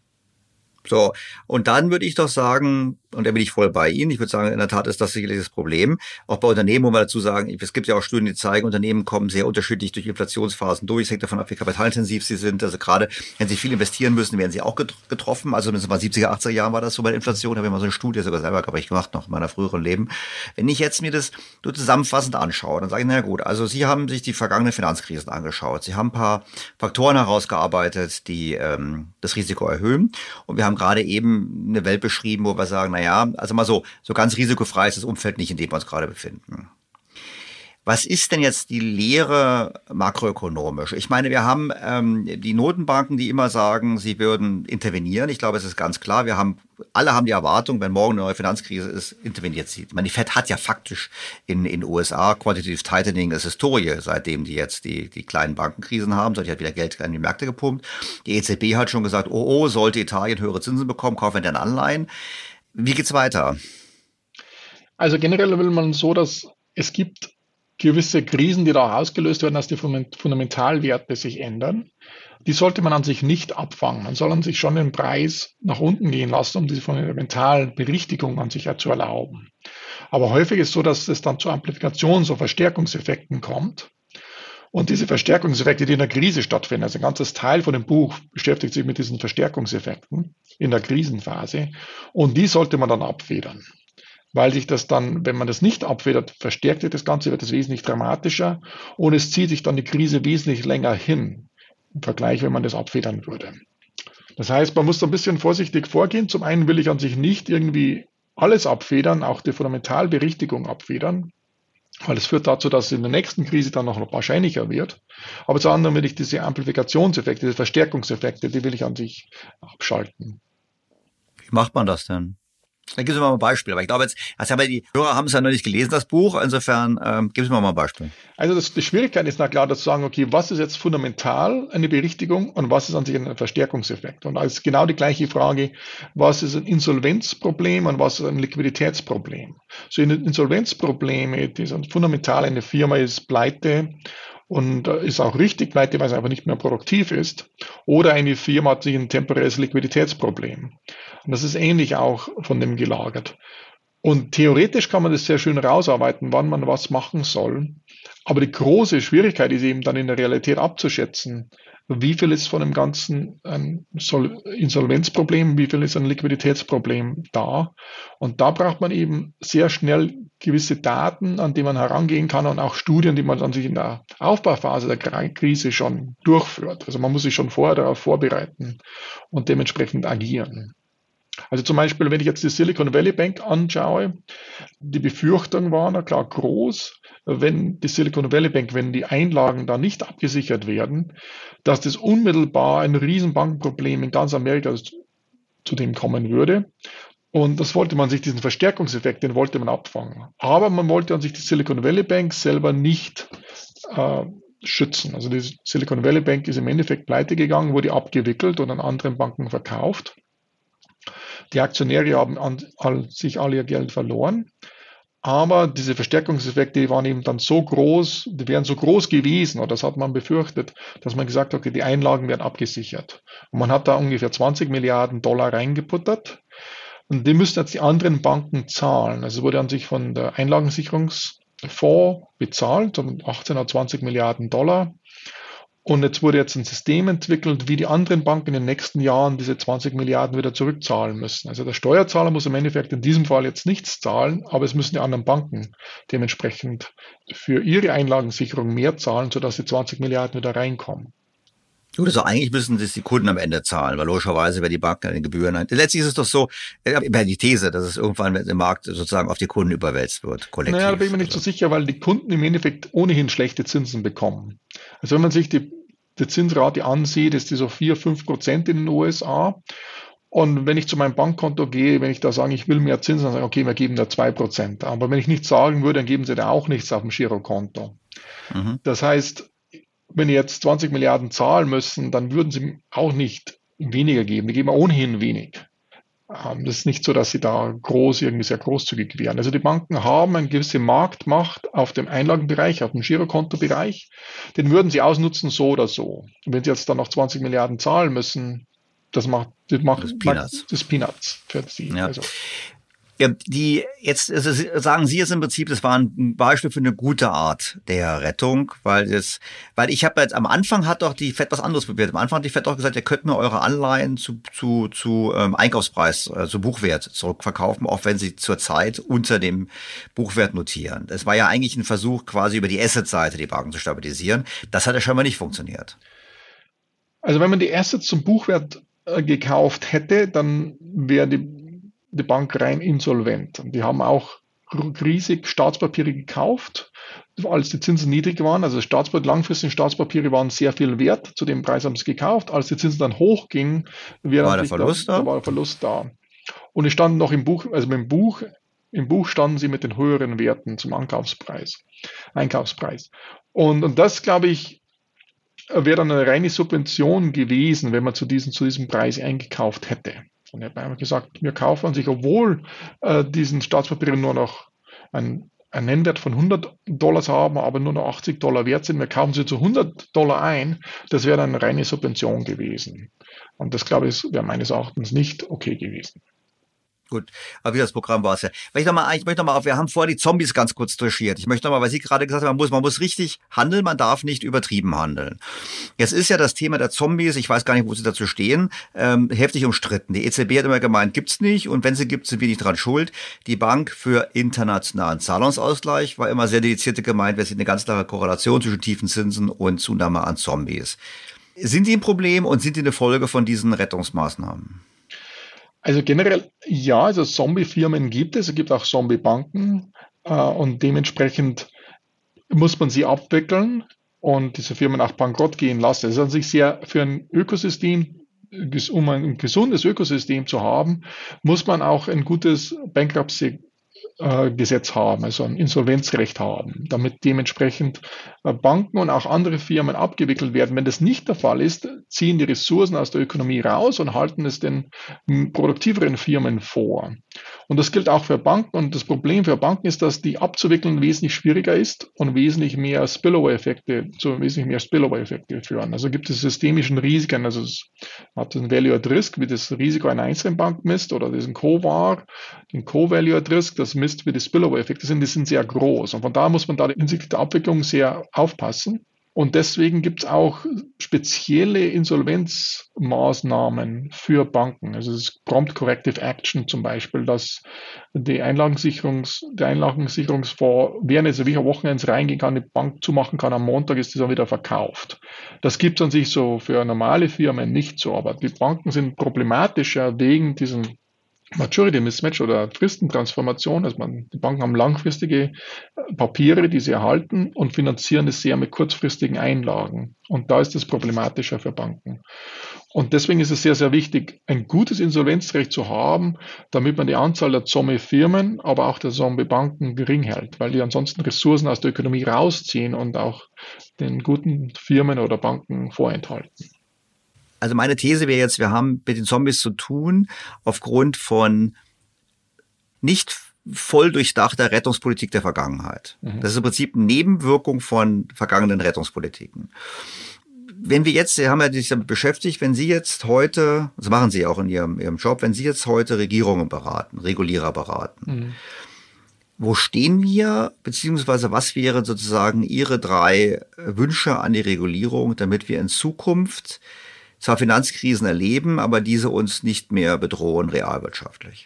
So, und dann würde ich doch sagen, und da bin ich voll bei Ihnen, ich würde sagen, in der Tat ist das sicherlich das Problem. Auch bei Unternehmen, muss man dazu sagen, es gibt ja auch Studien, die zeigen, Unternehmen kommen sehr unterschiedlich durch Inflationsphasen durch. Es hängt davon ab, wie kapitalintensiv sie sind. Also gerade, wenn sie viel investieren müssen, werden sie auch getroffen. Also mindestens mal 70er, 80er Jahren war das so bei der Inflation. Da habe ich mal so eine Studie sogar selber, glaube ich, gemacht, noch in meiner früheren Leben. Wenn ich jetzt mir das nur zusammenfassend anschaue, dann sage ich, naja gut, also Sie haben sich die vergangenen Finanzkrisen angeschaut. Sie haben ein paar Faktoren herausgearbeitet, die das Risiko erhöhen. Und wir haben gerade eben eine Welt beschrieben, wo wir sagen, naja, also mal so ganz risikofrei ist das Umfeld nicht, in dem wir uns gerade befinden. Was ist denn jetzt die Lehre makroökonomisch? Ich meine, wir haben die Notenbanken, die immer sagen, sie würden intervenieren. Ich glaube, es ist ganz klar, alle haben die Erwartung, wenn morgen eine neue Finanzkrise ist, interveniert sie. Ich meine, die Fed hat ja faktisch in USA Quantitative Tightening ist Historie, seitdem die jetzt die kleinen Bankenkrisen haben. Die hat wieder Geld in die Märkte gepumpt. Die EZB hat schon gesagt, sollte Italien höhere Zinsen bekommen, kaufen wir dann Anleihen. Wie geht's weiter? Also generell will man so, dass es gibt gewisse Krisen, die da ausgelöst werden, dass die Fundamentalwerte sich ändern. Die sollte man an sich nicht abfangen. Man soll an sich schon den Preis nach unten gehen lassen, um diese Fundamentalberichtigung an sich zu erlauben. Aber häufig ist es so, dass es dann zu Amplifikations- und Verstärkungseffekten kommt. Und diese Verstärkungseffekte, die in der Krise stattfinden, also ein ganzes Teil von dem Buch beschäftigt sich mit diesen Verstärkungseffekten in der Krisenphase. Und die sollte man dann abfedern. Weil sich das dann, wenn man das nicht abfedert, verstärkt sich das Ganze, wird es wesentlich dramatischer und es zieht sich dann die Krise wesentlich länger hin, im Vergleich, wenn man das abfedern würde. Das heißt, man muss da ein bisschen vorsichtig vorgehen. Zum einen will ich an sich nicht irgendwie alles abfedern, auch die Fundamentalberichtigung abfedern, weil es führt dazu, dass es in der nächsten Krise dann noch wahrscheinlicher wird. Aber zum anderen will ich diese Amplifikationseffekte, diese Verstärkungseffekte, die will ich an sich abschalten. Wie macht man das denn? Dann gib uns mal ein Beispiel. Aber ich glaube jetzt, die Hörer haben es ja noch nicht gelesen, das Buch. Insofern gib uns mal ein Beispiel. Also die Schwierigkeit ist na klar, zu sagen, okay, was ist jetzt fundamental eine Berichtigung und was ist an sich ein Verstärkungseffekt? Und als genau die gleiche Frage, was ist ein Insolvenzproblem und was ist ein Liquiditätsproblem? So Insolvenzprobleme, die sind fundamental, eine Firma ist pleite und ist auch richtig pleite, weil es einfach nicht mehr produktiv ist. Oder eine Firma hat sich ein temporäres Liquiditätsproblem. Und das ist ähnlich auch von dem gelagert. Und theoretisch kann man das sehr schön rausarbeiten, wann man was machen soll. Aber die große Schwierigkeit ist eben dann in der Realität abzuschätzen, wie viel ist von dem Ganzen ein Insolvenzproblem, wie viel ist ein Liquiditätsproblem da. Und da braucht man eben sehr schnell gewisse Daten, an die man herangehen kann und auch Studien, die man dann sich in der Aufbauphase der Krise schon durchführt. Also man muss sich schon vorher darauf vorbereiten und dementsprechend agieren. Also zum Beispiel, wenn ich jetzt die Silicon Valley Bank anschaue, die Befürchtung war na klar groß, wenn die Silicon Valley Bank, wenn die Einlagen da nicht abgesichert werden, dass das unmittelbar ein Riesenbankenproblem in ganz Amerika zu dem kommen würde. Und das wollte man sich, diesen Verstärkungseffekt, den wollte man abfangen. Aber man wollte an sich die Silicon Valley Bank selber nicht schützen. Also die Silicon Valley Bank ist im Endeffekt pleite gegangen, wurde abgewickelt und an anderen Banken verkauft. Die Aktionäre haben sich alle ihr Geld verloren. Aber diese Verstärkungseffekte, die waren eben dann so groß, die wären so groß gewesen, oder das hat man befürchtet, dass man gesagt hat, okay, die Einlagen werden abgesichert. Und man hat da ungefähr 20 Milliarden Dollar reingebuttert. Und die müssen jetzt die anderen Banken zahlen. Also wurde an sich von der Einlagensicherungsfonds bezahlt, um 18 oder 20 Milliarden Dollar. Und jetzt wurde ein System entwickelt, wie die anderen Banken in den nächsten Jahren diese 20 Milliarden wieder zurückzahlen müssen. Also der Steuerzahler muss im Endeffekt in diesem Fall jetzt nichts zahlen, aber es müssen die anderen Banken dementsprechend für ihre Einlagensicherung mehr zahlen, sodass die 20 Milliarden wieder reinkommen. Gut, also eigentlich müssen das die Kunden am Ende zahlen, weil logischerweise, wenn die Banken eine Gebühren haben. Letztlich ist es doch so, die These, dass es irgendwann im Markt sozusagen auf die Kunden überwälzt wird, kollektiv. Naja, da bin ich mir nicht so sicher, weil die Kunden im Endeffekt ohnehin schlechte Zinsen bekommen. Also wenn man sich die Zinsrate ansieht, ist die so 4-5% in den USA. Und wenn ich zu meinem Bankkonto gehe, wenn ich da sage, ich will mehr Zinsen, dann sage ich, okay, wir geben da 2%. Aber wenn ich nichts sagen würde, dann geben sie da auch nichts auf dem Girokonto. Mhm. Das heißt, wenn die jetzt 20 Milliarden zahlen müssen, dann würden sie auch nicht weniger geben. Die geben ohnehin wenig. Das ist nicht so, dass sie da irgendwie sehr großzügig wären. Also die Banken haben eine gewisse Marktmacht auf dem Einlagenbereich, auf dem Girokontobereich. Den würden sie ausnutzen, so oder so. Und wenn sie jetzt dann noch 20 Milliarden zahlen müssen, das macht das Peanuts für sie. Ja. Also. Ja, sagen Sie jetzt im Prinzip, das war ein Beispiel für eine gute Art der Rettung, weil ich habe jetzt am Anfang hat doch die Fed was anderes probiert. Am Anfang hat die Fed doch gesagt, ihr könnt mir eure Anleihen zu Einkaufspreis, zu Buchwert zurückverkaufen, auch wenn sie zurzeit unter dem Buchwert notieren. Das war ja eigentlich ein Versuch, quasi über die Asset-Seite die Banken zu stabilisieren. Das hat ja schon mal nicht funktioniert. Also wenn man die Assets zum Buchwert gekauft hätte, dann wäre die Bank rein insolvent. Und die haben auch riesig Staatspapiere gekauft, als die Zinsen niedrig waren. Also langfristige Staatspapiere waren sehr viel wert. Zu dem Preis haben sie gekauft. Als die Zinsen dann hochgingen, war der Verlust da. Und es standen noch im Buch standen sie mit den höheren Werten zum Einkaufspreis. Und das, glaube ich, wäre dann eine reine Subvention gewesen, wenn man zu diesem Preis eingekauft hätte. Und er hat einfach gesagt, wir kaufen an sich, obwohl diesen Staatspapieren nur noch ein einen Nennwert von $100 haben, aber nur noch $80 wert sind, wir kaufen sie zu $100 ein, das wäre dann eine reine Subvention gewesen. Und das, glaube ich, wäre meines Erachtens nicht okay gewesen. Gut, aber wie das Programm war es ja. Ich möchte noch mal wir haben vorher die Zombies ganz kurz touchiert. Ich möchte noch mal, weil Sie gerade gesagt haben, man muss richtig handeln, man darf nicht übertrieben handeln. Jetzt ist ja das Thema der Zombies, ich weiß gar nicht, wo Sie dazu stehen, heftig umstritten. Die EZB hat immer gemeint, gibt's nicht, und wenn sie gibt, sind wir nicht dran schuld. Die Bank für internationalen Zahlungsausgleich war immer sehr dediziert gemeint, wir sehen eine ganz klare Korrelation zwischen tiefen Zinsen und Zunahme an Zombies. Sind die ein Problem und sind die eine Folge von diesen Rettungsmaßnahmen? Also generell ja, also Zombie-Firmen gibt es gibt auch Zombie-Banken und dementsprechend muss man sie abwickeln und diese Firmen auch bankrott gehen lassen. Es ist an sich sehr für ein Ökosystem, um ein gesundes Ökosystem zu haben, muss man auch ein gutes Bankruptcy-Gesetz haben, also ein Insolvenzrecht haben, damit dementsprechend Banken und auch andere Firmen abgewickelt werden. Wenn das nicht der Fall ist, ziehen die Ressourcen aus der Ökonomie raus und halten es den produktiveren Firmen vor. Und das gilt auch für Banken. Und das Problem für Banken ist, dass die abzuwickeln wesentlich schwieriger ist und wesentlich mehr Spillover-Effekte führen. Also gibt es systemischen Risiken. Also es hat ein Value at Risk, wie das Risiko einer einzelnen Bank misst, oder diesen Co-VaR, den Co-Value at Risk, das misst, wie die Spillover-Effekte sind. Die sind sehr groß. Und von daher muss man da hinsichtlich der Abwicklung sehr aufpassen. Und deswegen gibt es auch spezielle Insolvenzmaßnahmen für Banken. Also das Prompt Corrective Action zum Beispiel, dass der Einlagensicherungsfonds während es wirklich Wochenends reingehen kann, die Bank zumachen kann, am Montag ist das dann wieder verkauft. Das gibt es an sich so für normale Firmen nicht so, aber die Banken sind problematischer wegen diesem Maturity Mismatch oder Fristentransformation. Also die Banken haben langfristige Papiere, die sie erhalten, und finanzieren es sehr mit kurzfristigen Einlagen. Und da ist es problematischer für Banken. Und deswegen ist es sehr, sehr wichtig, ein gutes Insolvenzrecht zu haben, damit man die Anzahl der Zombie-Firmen, aber auch der Zombie-Banken gering hält, weil die ansonsten Ressourcen aus der Ökonomie rausziehen und auch den guten Firmen oder Banken vorenthalten. Also meine These wäre jetzt, wir haben mit den Zombies zu tun aufgrund von nicht voll durchdachter Rettungspolitik der Vergangenheit. Das ist im Prinzip eine Nebenwirkung von vergangenen Rettungspolitiken. Wenn wir jetzt, Sie haben ja sich damit beschäftigt, wenn Sie jetzt heute, das machen Sie ja auch in Ihrem Job, wenn Sie jetzt heute Regierungen beraten, Regulierer beraten, wo stehen wir, beziehungsweise was wären sozusagen Ihre 3 Wünsche an die Regulierung, damit wir in Zukunft zwar Finanzkrisen erleben, aber diese uns nicht mehr bedrohen realwirtschaftlich?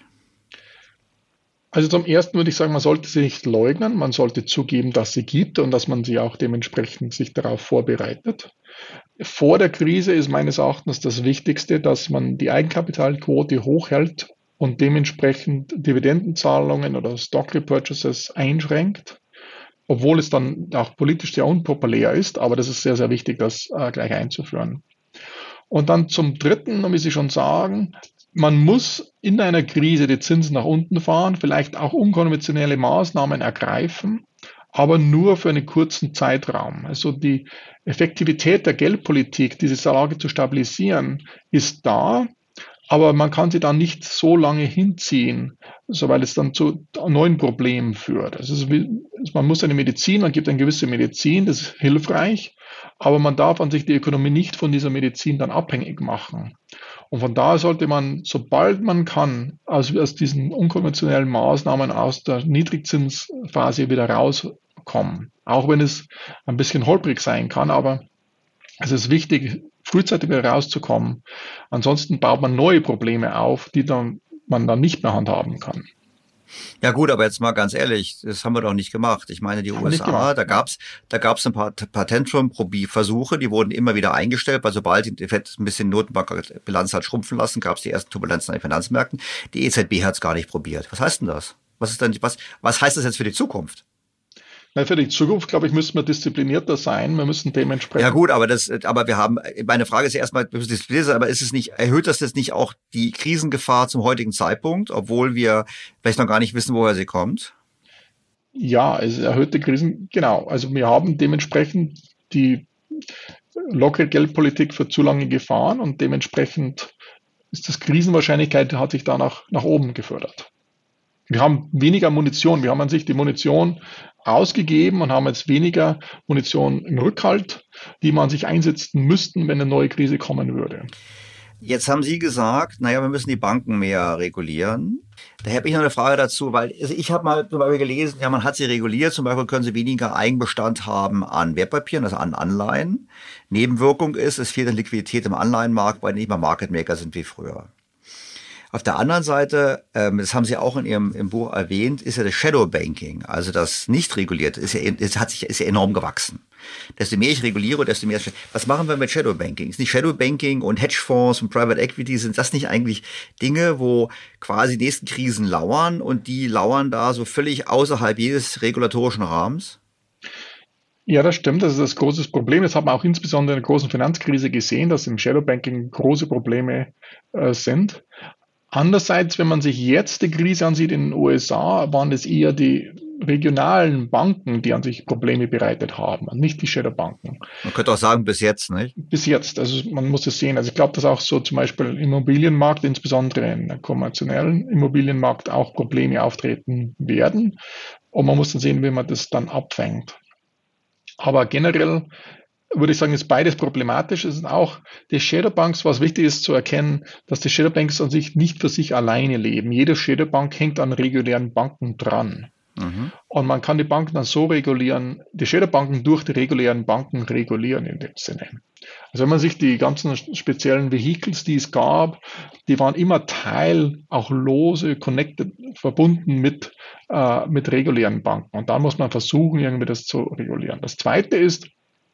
Also zum Ersten würde ich sagen, man sollte sie nicht leugnen, man sollte zugeben, dass sie gibt und dass man sie auch dementsprechend sich darauf vorbereitet. Vor der Krise ist meines Erachtens das Wichtigste, dass man die Eigenkapitalquote hochhält und dementsprechend Dividendenzahlungen oder Stock Repurchases einschränkt, obwohl es dann auch politisch sehr unpopulär ist, aber das ist sehr, sehr wichtig, das gleich einzuführen. Und dann zum Dritten, wie Sie schon sagen, man muss in einer Krise die Zinsen nach unten fahren, vielleicht auch unkonventionelle Maßnahmen ergreifen, aber nur für einen kurzen Zeitraum. Also die Effektivität der Geldpolitik, diese Lage zu stabilisieren, ist da, aber man kann sie dann nicht so lange hinziehen, so weil es dann zu neuen Problemen führt. Also man muss eine Medizin, man gibt eine gewisse Medizin, das ist hilfreich, aber man darf an sich die Ökonomie nicht von dieser Medizin dann abhängig machen. Und von daher sollte man, sobald man kann, aus diesen unkonventionellen Maßnahmen aus der Niedrigzinsphase wieder rauskommen. Auch wenn es ein bisschen holprig sein kann, aber es ist wichtig, frühzeitig wieder rauszukommen. Ansonsten baut man neue Probleme auf, die man dann nicht mehr handhaben kann. Ja gut, aber jetzt mal ganz ehrlich, das haben wir doch nicht gemacht. Ich meine, die USA, da gab's ein paar Tantrum-Versuche, die wurden immer wieder eingestellt, weil sobald die Fed ein bisschen Notenbankbilanz hat schrumpfen lassen, gab es die ersten Turbulenzen an den Finanzmärkten. Die EZB hat es gar nicht probiert. Was heißt denn das? Was heißt das jetzt für die Zukunft? Für die Zukunft, glaube ich, müssen wir disziplinierter sein. Wir müssen dementsprechend. Ja gut, aber wir haben, meine Frage ist ja erstmal, aber erhöht das jetzt nicht auch die Krisengefahr zum heutigen Zeitpunkt, obwohl wir vielleicht noch gar nicht wissen, woher sie kommt? Ja, es erhöht die Krisen, genau. Also wir haben dementsprechend die lockere Geldpolitik für zu lange gefahren und dementsprechend ist das Krisenwahrscheinlichkeit hat sich da nach oben gefördert. Wir haben weniger Munition. Wir haben an sich die Munition ausgegeben und haben jetzt weniger Munition im Rückhalt, die man sich einsetzen müssten, wenn eine neue Krise kommen würde. Jetzt haben Sie gesagt, naja, wir müssen die Banken mehr regulieren. Da habe ich noch eine Frage dazu, weil ich habe mal zum Beispiel gelesen, ja, man hat sie reguliert, zum Beispiel können sie weniger Eigenbestand haben an Wertpapieren, also an Anleihen. Nebenwirkung ist, es fehlt an Liquidität im Anleihenmarkt, weil nicht mehr Market Maker sind wie früher. Auf der anderen Seite, das haben Sie auch in Ihrem Buch erwähnt, ist ja das Shadow Banking, also das nicht regulierte, ist ja enorm gewachsen. Desto mehr ich reguliere, desto mehr. Was machen wir mit Shadow Banking? Ist nicht Shadow Banking und Hedgefonds und Private Equity, sind das nicht eigentlich Dinge, wo quasi die nächsten Krisen lauern und die lauern da so völlig außerhalb jedes regulatorischen Rahmens? Ja, das stimmt. Das ist das große Problem. Das hat man auch insbesondere in der großen Finanzkrise gesehen, dass im Shadow Banking große Probleme sind. Andererseits, wenn man sich jetzt die Krise ansieht in den USA, waren es eher die regionalen Banken, die an sich Probleme bereitet haben, und nicht die Shadow-Banken. Man könnte auch sagen, bis jetzt, nicht? Bis jetzt, also man muss es sehen. Also ich glaube, dass auch so zum Beispiel im Immobilienmarkt, insbesondere im konventionellen Immobilienmarkt, auch Probleme auftreten werden. Und man muss dann sehen, wie man das dann abfängt. Aber generell würde ich sagen, ist beides problematisch. Es sind auch die Shadowbanks, was wichtig ist zu erkennen, dass die Shadowbanks an sich nicht für sich alleine leben. Jede Shadowbank hängt an regulären Banken dran. Mhm. Und man kann die Banken dann so regulieren, die Shadowbanken durch die regulären Banken regulieren in dem Sinne. Also wenn man sich die ganzen speziellen Vehicles, die es gab, die waren immer Teil, auch lose, connected, verbunden mit regulären Banken. Und da muss man versuchen, irgendwie das zu regulieren. Das Zweite ist,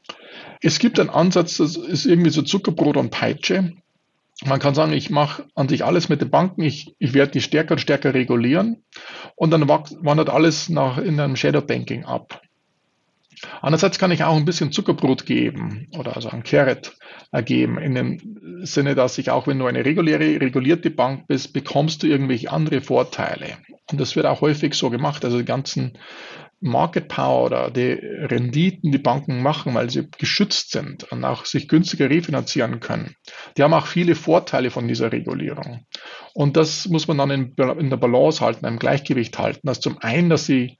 es gibt einen Ansatz, das ist irgendwie so Zuckerbrot und Peitsche. Man kann sagen, ich mache an sich alles mit den Banken, ich werde die stärker und stärker regulieren und dann wandert alles in einem Shadow Banking ab. Andererseits kann ich auch ein bisschen Zuckerbrot geben oder also ein Carrot geben, in dem Sinne, dass ich auch, wenn du eine regulierte Bank bist, bekommst du irgendwelche andere Vorteile. Und das wird auch häufig so gemacht, also die ganzen Market Power oder die Renditen, die Banken machen, weil sie geschützt sind und auch sich günstiger refinanzieren können. Die haben auch viele Vorteile von dieser Regulierung. Und das muss man dann in der Balance halten, im Gleichgewicht halten. Das zum einen, dass sie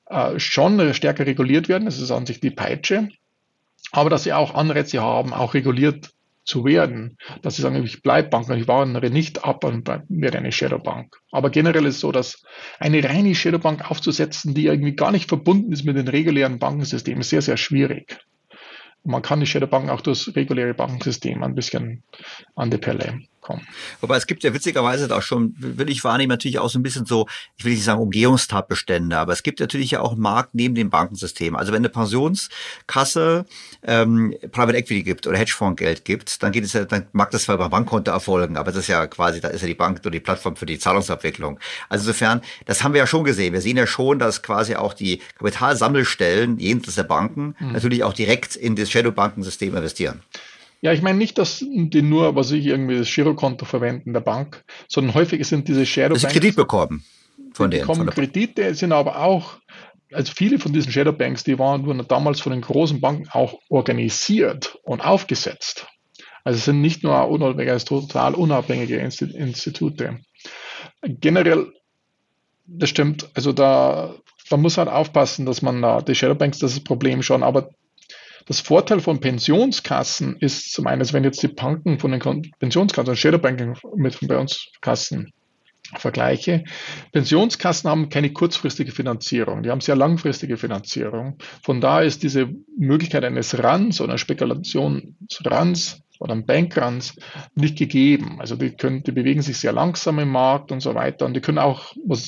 schon stärker reguliert werden, das ist an sich die Peitsche, aber dass sie auch Anreize haben, auch reguliert zu werden, dass sie sagen, ich bleibe Bank, ich wandere nicht ab und werde eine Shadowbank. Aber generell ist es so, dass eine reine Shadowbank aufzusetzen, die irgendwie gar nicht verbunden ist mit den regulären Bankensystemen, ist sehr, sehr schwierig. Und man kann die Shadowbanken auch durch das reguläre Bankensystem ein bisschen an die Pelle kommen. Wobei es gibt ja witzigerweise auch schon, will ich wahrnehmen, natürlich auch so ein bisschen so, ich will nicht sagen Umgehungstatbestände, aber es gibt natürlich ja auch einen Markt neben dem Bankensystem. Also wenn eine Pensionskasse Private Equity gibt oder Hedgefondsgeld gibt, dann geht es ja, dann mag das zwar über Bankkonto erfolgen, aber das ist ja quasi, da ist ja die Bank nur die Plattform für die Zahlungsabwicklung. Also insofern, das haben wir ja schon gesehen. Wir sehen ja schon, dass quasi auch die Kapitalsammelstellen jenseits der Banken natürlich auch direkt in das Shadow-Bankensystem investieren. Ja, ich meine nicht, dass die nur, irgendwie das Girokonto verwenden der Bank, sondern häufig sind diese Shadowbanks. Dass sie Kredit bekommen von denen. Bekommen Kredite, sind aber auch, also viele von diesen Shadowbanks, die wurden damals von den großen Banken auch organisiert und aufgesetzt. Also es sind nicht nur total unabhängige Institute. Generell, das stimmt, also da muss halt aufpassen, dass man da, die Shadowbanks, das ist das Problem schon, aber das Vorteil von Pensionskassen ist zum einen, wenn jetzt die Banken von den Pensionskassen und Shadowbanking mit Pensionskassen vergleiche, Pensionskassen haben keine kurzfristige Finanzierung, die haben sehr langfristige Finanzierung. Von daher ist diese Möglichkeit eines Runs oder Spekulationsruns oder ein Bankruns nicht gegeben. Also die bewegen sich sehr langsam im Markt und so weiter und die können auch,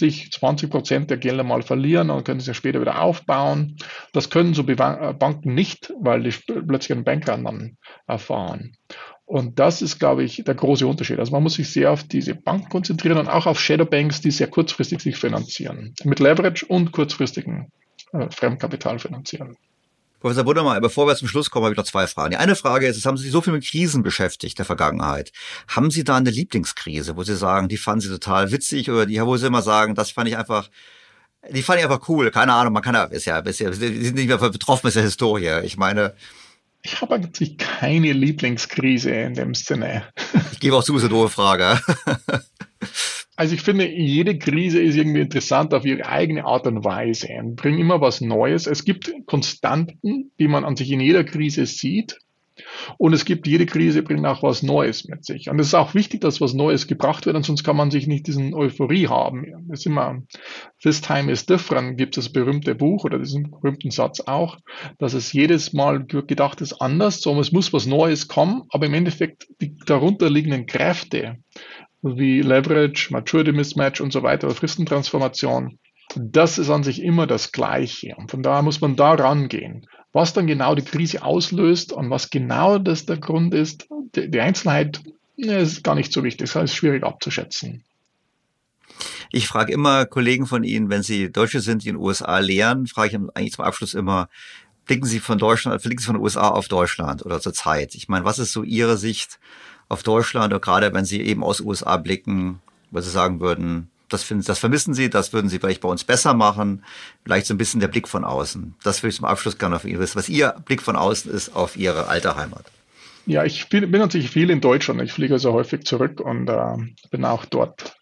20% der Gelder mal verlieren und können sie später wieder aufbauen. Das können so Banken nicht, weil die plötzlich einen Bankrun dann erfahren. Und das ist, glaube ich, der große Unterschied. Also man muss sich sehr auf diese Banken konzentrieren und auch auf Shadowbanks, die sehr kurzfristig sich finanzieren. Mit Leverage und kurzfristigen Fremdkapital finanzieren. Professor Buddermeier, bevor wir zum Schluss kommen, habe ich noch zwei Fragen. Die eine Frage ist, jetzt haben Sie sich so viel mit Krisen beschäftigt der Vergangenheit. Haben Sie da eine Lieblingskrise, wo Sie sagen, die fanden Sie total witzig oder die, wo Sie immer sagen, die fand ich einfach cool. Keine Ahnung, man kann ja, Sie sind nicht mehr betroffen mit der Historie. Ich meine, ich habe eigentlich keine Lieblingskrise in dem Sinne. Ich gebe auch zu, ist eine doofe Frage. Also ich finde, jede Krise ist irgendwie interessant auf ihre eigene Art und Weise und bringt immer was Neues. Es gibt Konstanten, die man an sich in jeder Krise sieht. Und es gibt, jede Krise bringt auch was Neues mit sich. Und es ist auch wichtig, dass was Neues gebracht wird, und sonst kann man sich nicht diesen Euphorie haben. Das ist immer, This time is different, gibt es das berühmte Buch oder diesen berühmten Satz auch, dass es jedes Mal gedacht ist anders, so es muss was Neues kommen, aber im Endeffekt die darunterliegenden Kräfte, wie Leverage, Maturity Mismatch und so weiter, oder Fristentransformation, das ist an sich immer das Gleiche. Und von daher muss man da rangehen. Was dann genau die Krise auslöst und was genau das der Grund ist, die Einzelheit ist gar nicht so wichtig. Das ist schwierig abzuschätzen. Ich frage immer Kollegen von Ihnen, wenn Sie Deutsche sind, die in den USA lehren, frage ich eigentlich zum Abschluss immer, blicken Sie von den USA auf Deutschland oder zur Zeit? Ich meine, was ist so Ihre Sicht auf Deutschland, oder gerade wenn Sie eben aus den USA blicken, was Sie sagen würden, das vermissen Sie, das würden Sie vielleicht bei uns besser machen, vielleicht so ein bisschen der Blick von außen. Das würde ich zum Abschluss gerne von Ihnen wissen, was Ihr Blick von außen ist auf Ihre alte Heimat. Ja, ich bin natürlich viel in Deutschland. Ich fliege also häufig zurück und bin auch dort.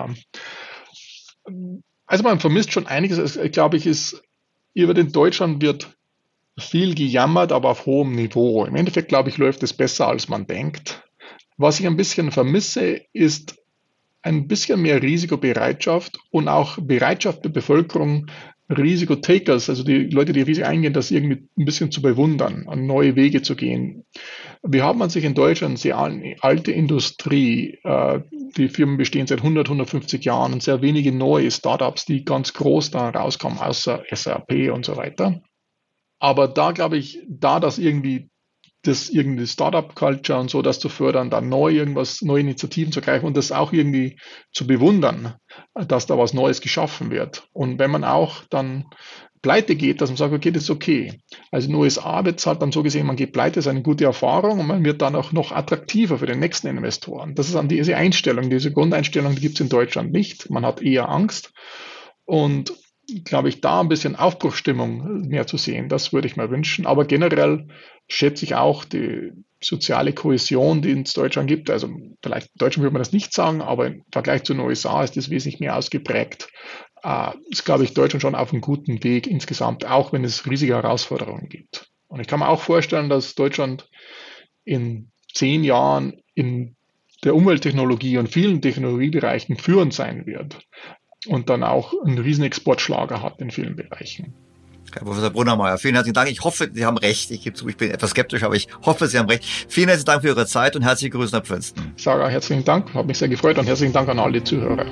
Also man vermisst schon einiges. Glaube ich, über den Deutschland wird viel gejammert, aber auf hohem Niveau. Im Endeffekt, glaube ich, läuft es besser, als man denkt. Was ich ein bisschen vermisse, ist ein bisschen mehr Risikobereitschaft und auch Bereitschaft der Bevölkerung, Risikotakers, also die Leute, die Risiko eingehen, das irgendwie ein bisschen zu bewundern, an neue Wege zu gehen. Wir haben an sich in Deutschland sehr alte Industrie, die Firmen bestehen seit 100, 150 Jahren und sehr wenige neue Startups, die ganz groß da rauskommen, außer SAP und so weiter. Aber da glaube ich, das irgendwie Startup-Culture und so, das zu fördern, dann neue Initiativen zu greifen und das auch irgendwie zu bewundern, dass da was Neues geschaffen wird. Und wenn man auch dann pleite geht, dass man sagt, okay, das ist okay. Also in den USA wird es halt dann so gesehen, man geht pleite, das ist eine gute Erfahrung und man wird dann auch noch attraktiver für den nächsten Investoren. Das ist dann diese Einstellung, diese Grundeinstellung, die gibt es in Deutschland nicht. Man hat eher Angst und glaube ich, da ein bisschen Aufbruchsstimmung mehr zu sehen, das würde ich mir wünschen. Aber generell schätze ich auch die soziale Kohäsion, die es in Deutschland gibt. Also vielleicht in Deutschland würde man das nicht sagen, aber im Vergleich zu den USA ist das wesentlich mehr ausgeprägt. Ist, glaube ich, Deutschland schon auf einem guten Weg insgesamt, auch wenn es riesige Herausforderungen gibt. Und ich kann mir auch vorstellen, dass Deutschland in 10 Jahren in der Umwelttechnologie und vielen Technologiebereichen führend sein wird. Und dann auch einen riesen Exportschlager hat in vielen Bereichen. Herr Professor Brunnermeier, vielen herzlichen Dank. Ich hoffe, Sie haben recht. Ich gebe zu, ich bin etwas skeptisch, aber ich hoffe, Sie haben recht. Vielen herzlichen Dank für Ihre Zeit und herzliche Grüße nach Princeton. Sarah, herzlichen Dank. Hat mich sehr gefreut und herzlichen Dank an alle Zuhörer.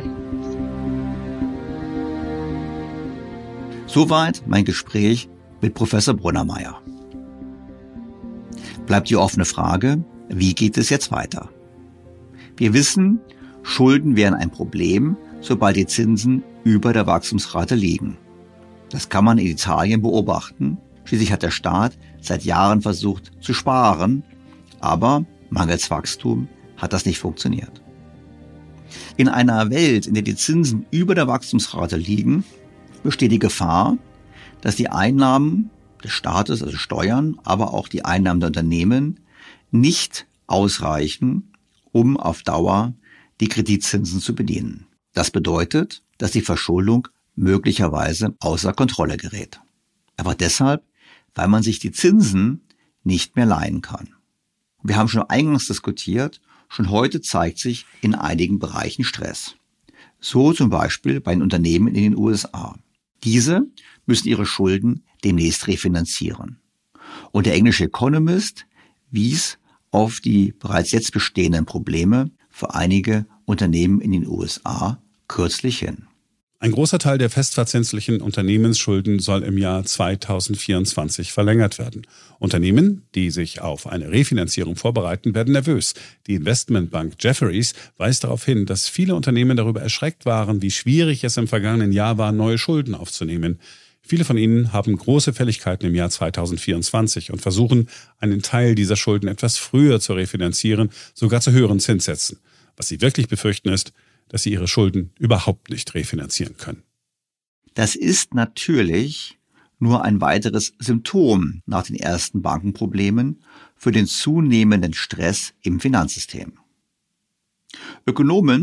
Soweit mein Gespräch mit Professor Brunnermeier. Bleibt die offene Frage, wie geht es jetzt weiter? Wir wissen, Schulden wären ein Problem, sobald die Zinsen über der Wachstumsrate liegen. Das kann man in Italien beobachten. Schließlich hat der Staat seit Jahren versucht zu sparen, aber mangels Wachstum hat das nicht funktioniert. In einer Welt, in der die Zinsen über der Wachstumsrate liegen, besteht die Gefahr, dass die Einnahmen des Staates, also Steuern, aber auch die Einnahmen der Unternehmen nicht ausreichen, um auf Dauer die Kreditzinsen zu bedienen. Das bedeutet, dass die Verschuldung möglicherweise außer Kontrolle gerät. Aber deshalb, weil man sich die Zinsen nicht mehr leihen kann. Wir haben schon eingangs diskutiert, schon heute zeigt sich in einigen Bereichen Stress. So zum Beispiel bei den Unternehmen in den USA. Diese müssen ihre Schulden demnächst refinanzieren. Und der englische Economist wies auf die bereits jetzt bestehenden Probleme für einige Unternehmen in den USA kürzlich hin. Ein großer Teil der festverzinslichen Unternehmensschulden soll im Jahr 2024 verlängert werden. Unternehmen, die sich auf eine Refinanzierung vorbereiten, werden nervös. Die Investmentbank Jefferies weist darauf hin, dass viele Unternehmen darüber erschreckt waren, wie schwierig es im vergangenen Jahr war, neue Schulden aufzunehmen. Viele von ihnen haben große Fälligkeiten im Jahr 2024 und versuchen, einen Teil dieser Schulden etwas früher zu refinanzieren, sogar zu höheren Zinssätzen. Was sie wirklich befürchten ist, dass sie ihre Schulden überhaupt nicht refinanzieren können. Das ist natürlich nur ein weiteres Symptom nach den ersten Bankenproblemen für den zunehmenden Stress im Finanzsystem. Ökonomen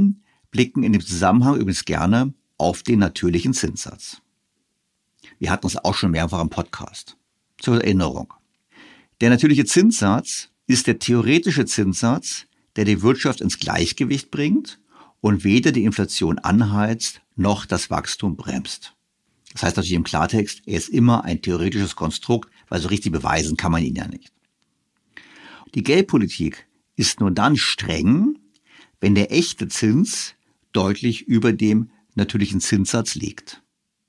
blicken in dem Zusammenhang übrigens gerne auf den natürlichen Zinssatz. Wir hatten es auch schon mehrfach im Podcast. Zur Erinnerung. Der natürliche Zinssatz ist der theoretische Zinssatz, der die Wirtschaft ins Gleichgewicht bringt und weder die Inflation anheizt, noch das Wachstum bremst. Das heißt natürlich im Klartext, er ist immer ein theoretisches Konstrukt, weil so richtig beweisen kann man ihn ja nicht. Die Geldpolitik ist nur dann streng, wenn der echte Zins deutlich über dem natürlichen Zinssatz liegt.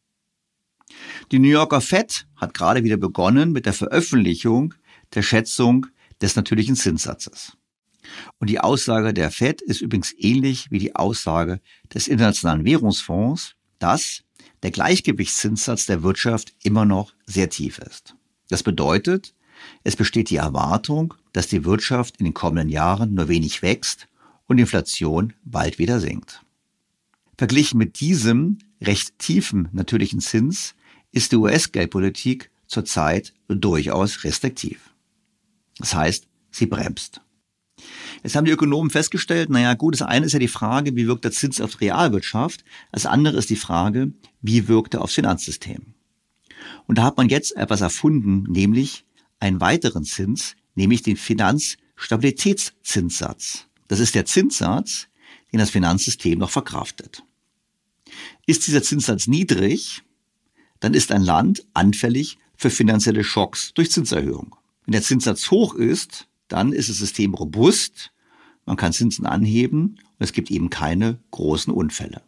Die New Yorker Fed hat gerade wieder begonnen mit der Veröffentlichung der Schätzung des natürlichen Zinssatzes. Und die Aussage der Fed ist übrigens ähnlich wie die Aussage des Internationalen Währungsfonds, dass der Gleichgewichtszinssatz der Wirtschaft immer noch sehr tief ist. Das bedeutet, es besteht die Erwartung, dass die Wirtschaft in den kommenden Jahren nur wenig wächst und die Inflation bald wieder sinkt. Verglichen mit diesem recht tiefen natürlichen Zins ist die US-Geldpolitik zurzeit durchaus restriktiv. Das heißt, sie bremst. Jetzt haben die Ökonomen festgestellt, das eine ist ja die Frage, wie wirkt der Zins auf die Realwirtschaft? Das andere ist die Frage, wie wirkt er aufs Finanzsystem? Und da hat man jetzt etwas erfunden, nämlich einen weiteren Zins, nämlich den Finanzstabilitätszinssatz. Das ist der Zinssatz, den das Finanzsystem noch verkraftet. Ist dieser Zinssatz niedrig, dann ist ein Land anfällig für finanzielle Schocks durch Zinserhöhung. Wenn der Zinssatz hoch ist, dann ist das System robust, man kann Zinsen anheben und es gibt eben keine großen Unfälle.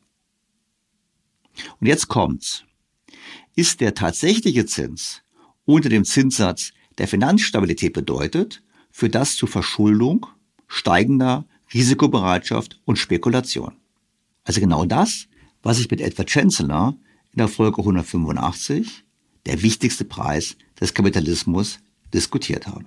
Und jetzt kommt's. Ist der tatsächliche Zins unter dem Zinssatz der Finanzstabilität bedeutet, führt das zu Verschuldung, steigender Risikobereitschaft und Spekulation. Also genau das, was ich mit Edward Chancellor in der Folge 185, der wichtigste Preis des Kapitalismus, diskutiert habe.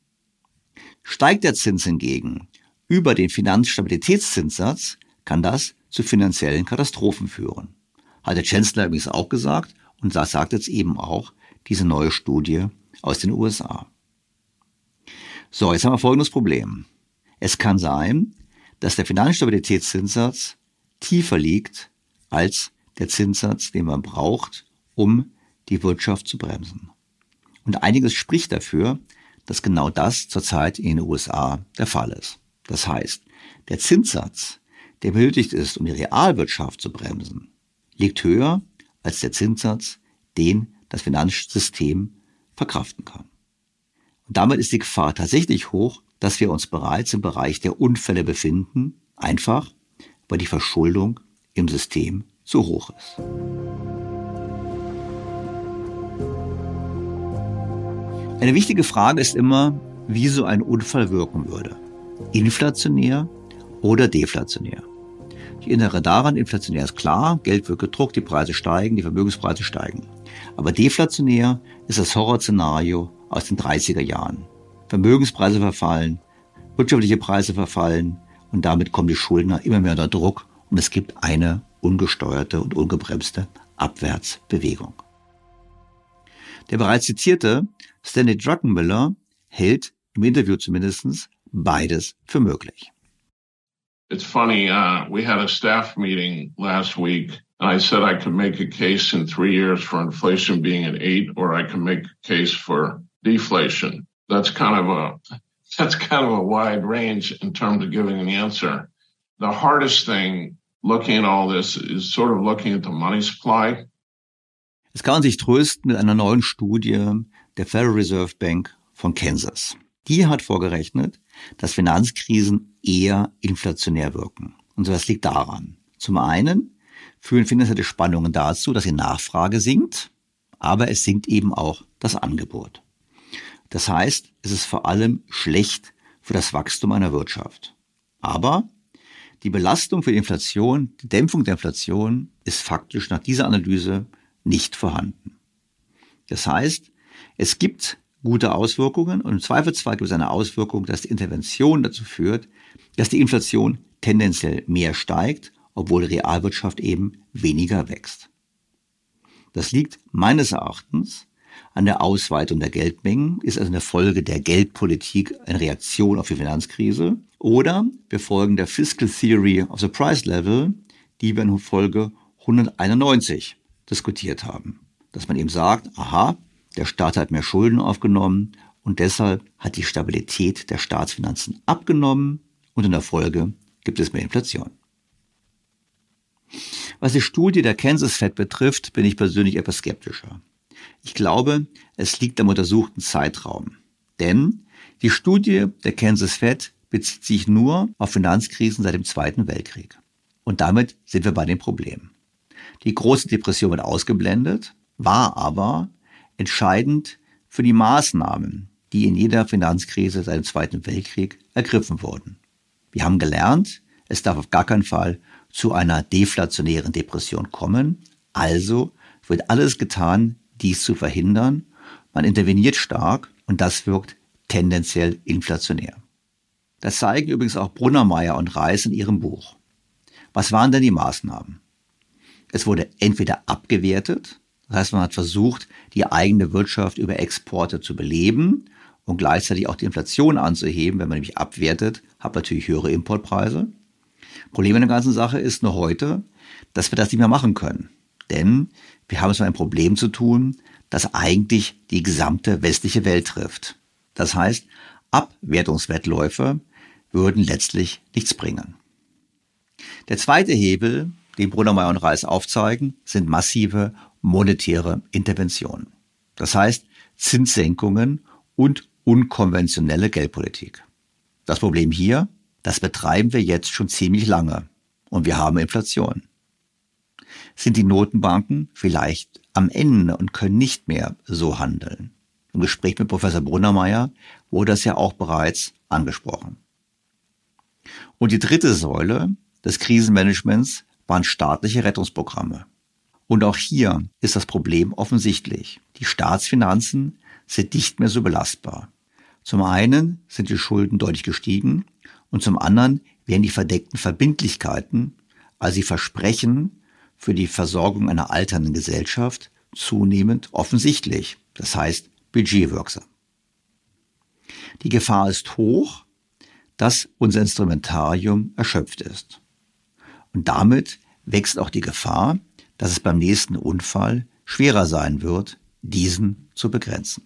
Steigt der Zins hingegen über den Finanzstabilitätszinssatz, kann das zu finanziellen Katastrophen führen. Hat der Chancellor übrigens auch gesagt und das sagt jetzt eben auch diese neue Studie aus den USA. So, jetzt haben wir folgendes Problem. Es kann sein, dass der Finanzstabilitätszinssatz tiefer liegt als der Zinssatz, den man braucht, um die Wirtschaft zu bremsen. Und einiges spricht dafür, dass genau das zurzeit in den USA der Fall ist. Das heißt, der Zinssatz, der benötigt ist, um die Realwirtschaft zu bremsen, liegt höher als der Zinssatz, den das Finanzsystem verkraften kann. Und damit ist die Gefahr tatsächlich hoch, dass wir uns bereits im Bereich der Unfälle befinden, einfach weil die Verschuldung im System zu hoch ist. Eine wichtige Frage ist immer, wie so ein Unfall wirken würde. Inflationär oder deflationär. Ich erinnere daran, inflationär ist klar, Geld wird gedruckt, die Preise steigen, die Vermögenspreise steigen. Aber deflationär ist das Horrorszenario aus den 30er Jahren. Vermögenspreise verfallen, wirtschaftliche Preise verfallen und damit kommen die Schuldner immer mehr unter Druck und es gibt eine ungesteuerte und ungebremste Abwärtsbewegung. Der bereits zitierte Stanley Druckenmiller hält im Interview zumindest beides für möglich. It's funny, we had a staff meeting last week and I said I could make a case in 3 years for inflation being at 8 or I can make a case for deflation. That's kind of a wide range in terms of giving an answer. The hardest thing looking at all this is sort of looking at the money supply. Es kann man sich trösten mit einer neuen Studie der Federal Reserve Bank von Kansas. Die hat vorgerechnet, dass Finanzkrisen eher inflationär wirken. Und das liegt daran. Zum einen führen finanzielle Spannungen dazu, dass die Nachfrage sinkt, aber es sinkt eben auch das Angebot. Das heißt, es ist vor allem schlecht für das Wachstum einer Wirtschaft. Aber die Belastung für die Inflation, die Dämpfung der Inflation ist faktisch nach dieser Analyse nicht vorhanden. Das heißt, es gibt gute Auswirkungen und im Zweifelsfall gibt es eine Auswirkung, dass die Intervention dazu führt, dass die Inflation tendenziell mehr steigt, obwohl die Realwirtschaft eben weniger wächst. Das liegt meines Erachtens an der Ausweitung der Geldmengen, ist also eine Folge der Geldpolitik, eine Reaktion auf die Finanzkrise Oder wir folgen der Fiscal Theory of the Price Level, die wir in Folge 191 diskutiert haben. Dass man eben sagt, aha, der Staat hat mehr Schulden aufgenommen und deshalb hat die Stabilität der Staatsfinanzen abgenommen und in der Folge gibt es mehr Inflation. Was die Studie der Kansas Fed betrifft, bin ich persönlich etwas skeptischer. Ich glaube, es liegt am untersuchten Zeitraum. Denn die Studie der Kansas Fed bezieht sich nur auf Finanzkrisen seit dem Zweiten Weltkrieg. Und damit sind wir bei dem Problem. Die große Depression wird ausgeblendet, war aber entscheidend für die Maßnahmen, die in jeder Finanzkrise seit dem Zweiten Weltkrieg ergriffen wurden. Wir haben gelernt, es darf auf gar keinen Fall zu einer deflationären Depression kommen. Also wird alles getan, dies zu verhindern. Man interveniert stark und das wirkt tendenziell inflationär. Das zeigen übrigens auch Brunnermeier und Reis in ihrem Buch. Was waren denn die Maßnahmen? Es wurde entweder abgewertet, das heißt, man hat versucht, die eigene Wirtschaft über Exporte zu beleben und gleichzeitig auch die Inflation anzuheben. Wenn man nämlich abwertet, hat man natürlich höhere Importpreise. Problem in der ganzen Sache ist nur heute, dass wir das nicht mehr machen können. Denn wir haben es mit einem Problem zu tun, das eigentlich die gesamte westliche Welt trifft. Das heißt, Abwertungswettläufe würden letztlich nichts bringen. Der zweite Hebel, den Brunnermeier und Reis aufzeigen, sind massive monetäre Interventionen. Das heißt Zinssenkungen und unkonventionelle Geldpolitik. Das Problem hier, das betreiben wir jetzt schon ziemlich lange und wir haben Inflation. Sind die Notenbanken vielleicht am Ende und können nicht mehr so handeln? Im Gespräch mit Professor Brunnermeier wurde das ja auch bereits angesprochen. Und die dritte Säule des Krisenmanagements waren staatliche Rettungsprogramme. Und auch hier ist das Problem offensichtlich. Die Staatsfinanzen sind nicht mehr so belastbar. Zum einen sind die Schulden deutlich gestiegen und zum anderen werden die verdeckten Verbindlichkeiten, also die Versprechen für die Versorgung einer alternden Gesellschaft, zunehmend offensichtlich. Das heißt budgetwirksam. Die Gefahr ist hoch, dass unser Instrumentarium erschöpft ist. Und damit wächst auch die Gefahr, dass es beim nächsten Unfall schwerer sein wird, diesen zu begrenzen.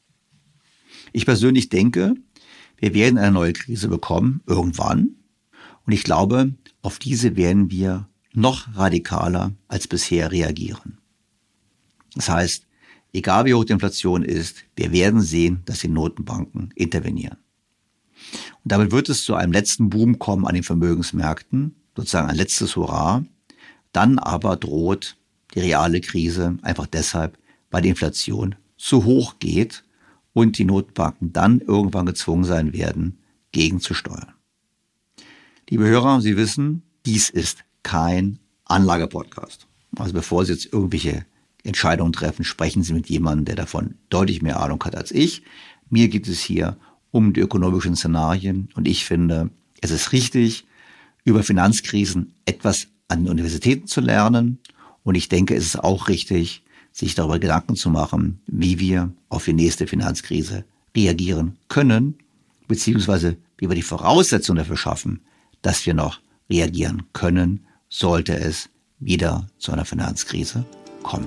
Ich persönlich denke, wir werden eine neue Krise bekommen, irgendwann. Und ich glaube, auf diese werden wir noch radikaler als bisher reagieren. Das heißt, egal wie hoch die Inflation ist, wir werden sehen, dass die Notenbanken intervenieren. Und damit wird es zu einem letzten Boom kommen an den Vermögensmärkten, sozusagen ein letztes Hurra. Dann aber droht die reale Krise einfach deshalb, weil die Inflation zu hoch geht und die Notenbanken dann irgendwann gezwungen sein werden, gegenzusteuern. Liebe Hörer, Sie wissen, dies ist kein Anlagepodcast. Also bevor Sie jetzt irgendwelche Entscheidungen treffen, sprechen Sie mit jemandem, der davon deutlich mehr Ahnung hat als ich. Mir geht es hier um die ökonomischen Szenarien und ich finde, es ist richtig, über Finanzkrisen etwas an den Universitäten zu lernen und ich denke, es ist auch richtig, sich darüber Gedanken zu machen, wie wir auf die nächste Finanzkrise reagieren können, beziehungsweise wie wir die Voraussetzungen dafür schaffen, dass wir noch reagieren können, sollte es wieder zu einer Finanzkrise kommen.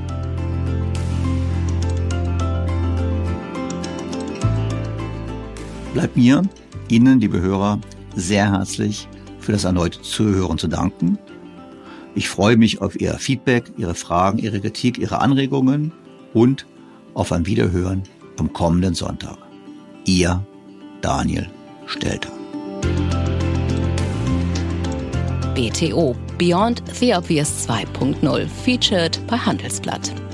Bleibt mir, Ihnen, liebe Hörer, sehr herzlich für das erneute Zuhören zu danken. Ich freue mich auf Ihr Feedback, Ihre Fragen, Ihre Kritik, Ihre Anregungen und auf ein Wiederhören am kommenden Sonntag. Ihr Daniel Stelter. BTO Beyond the Obvious 2.0 featured bei Handelsblatt.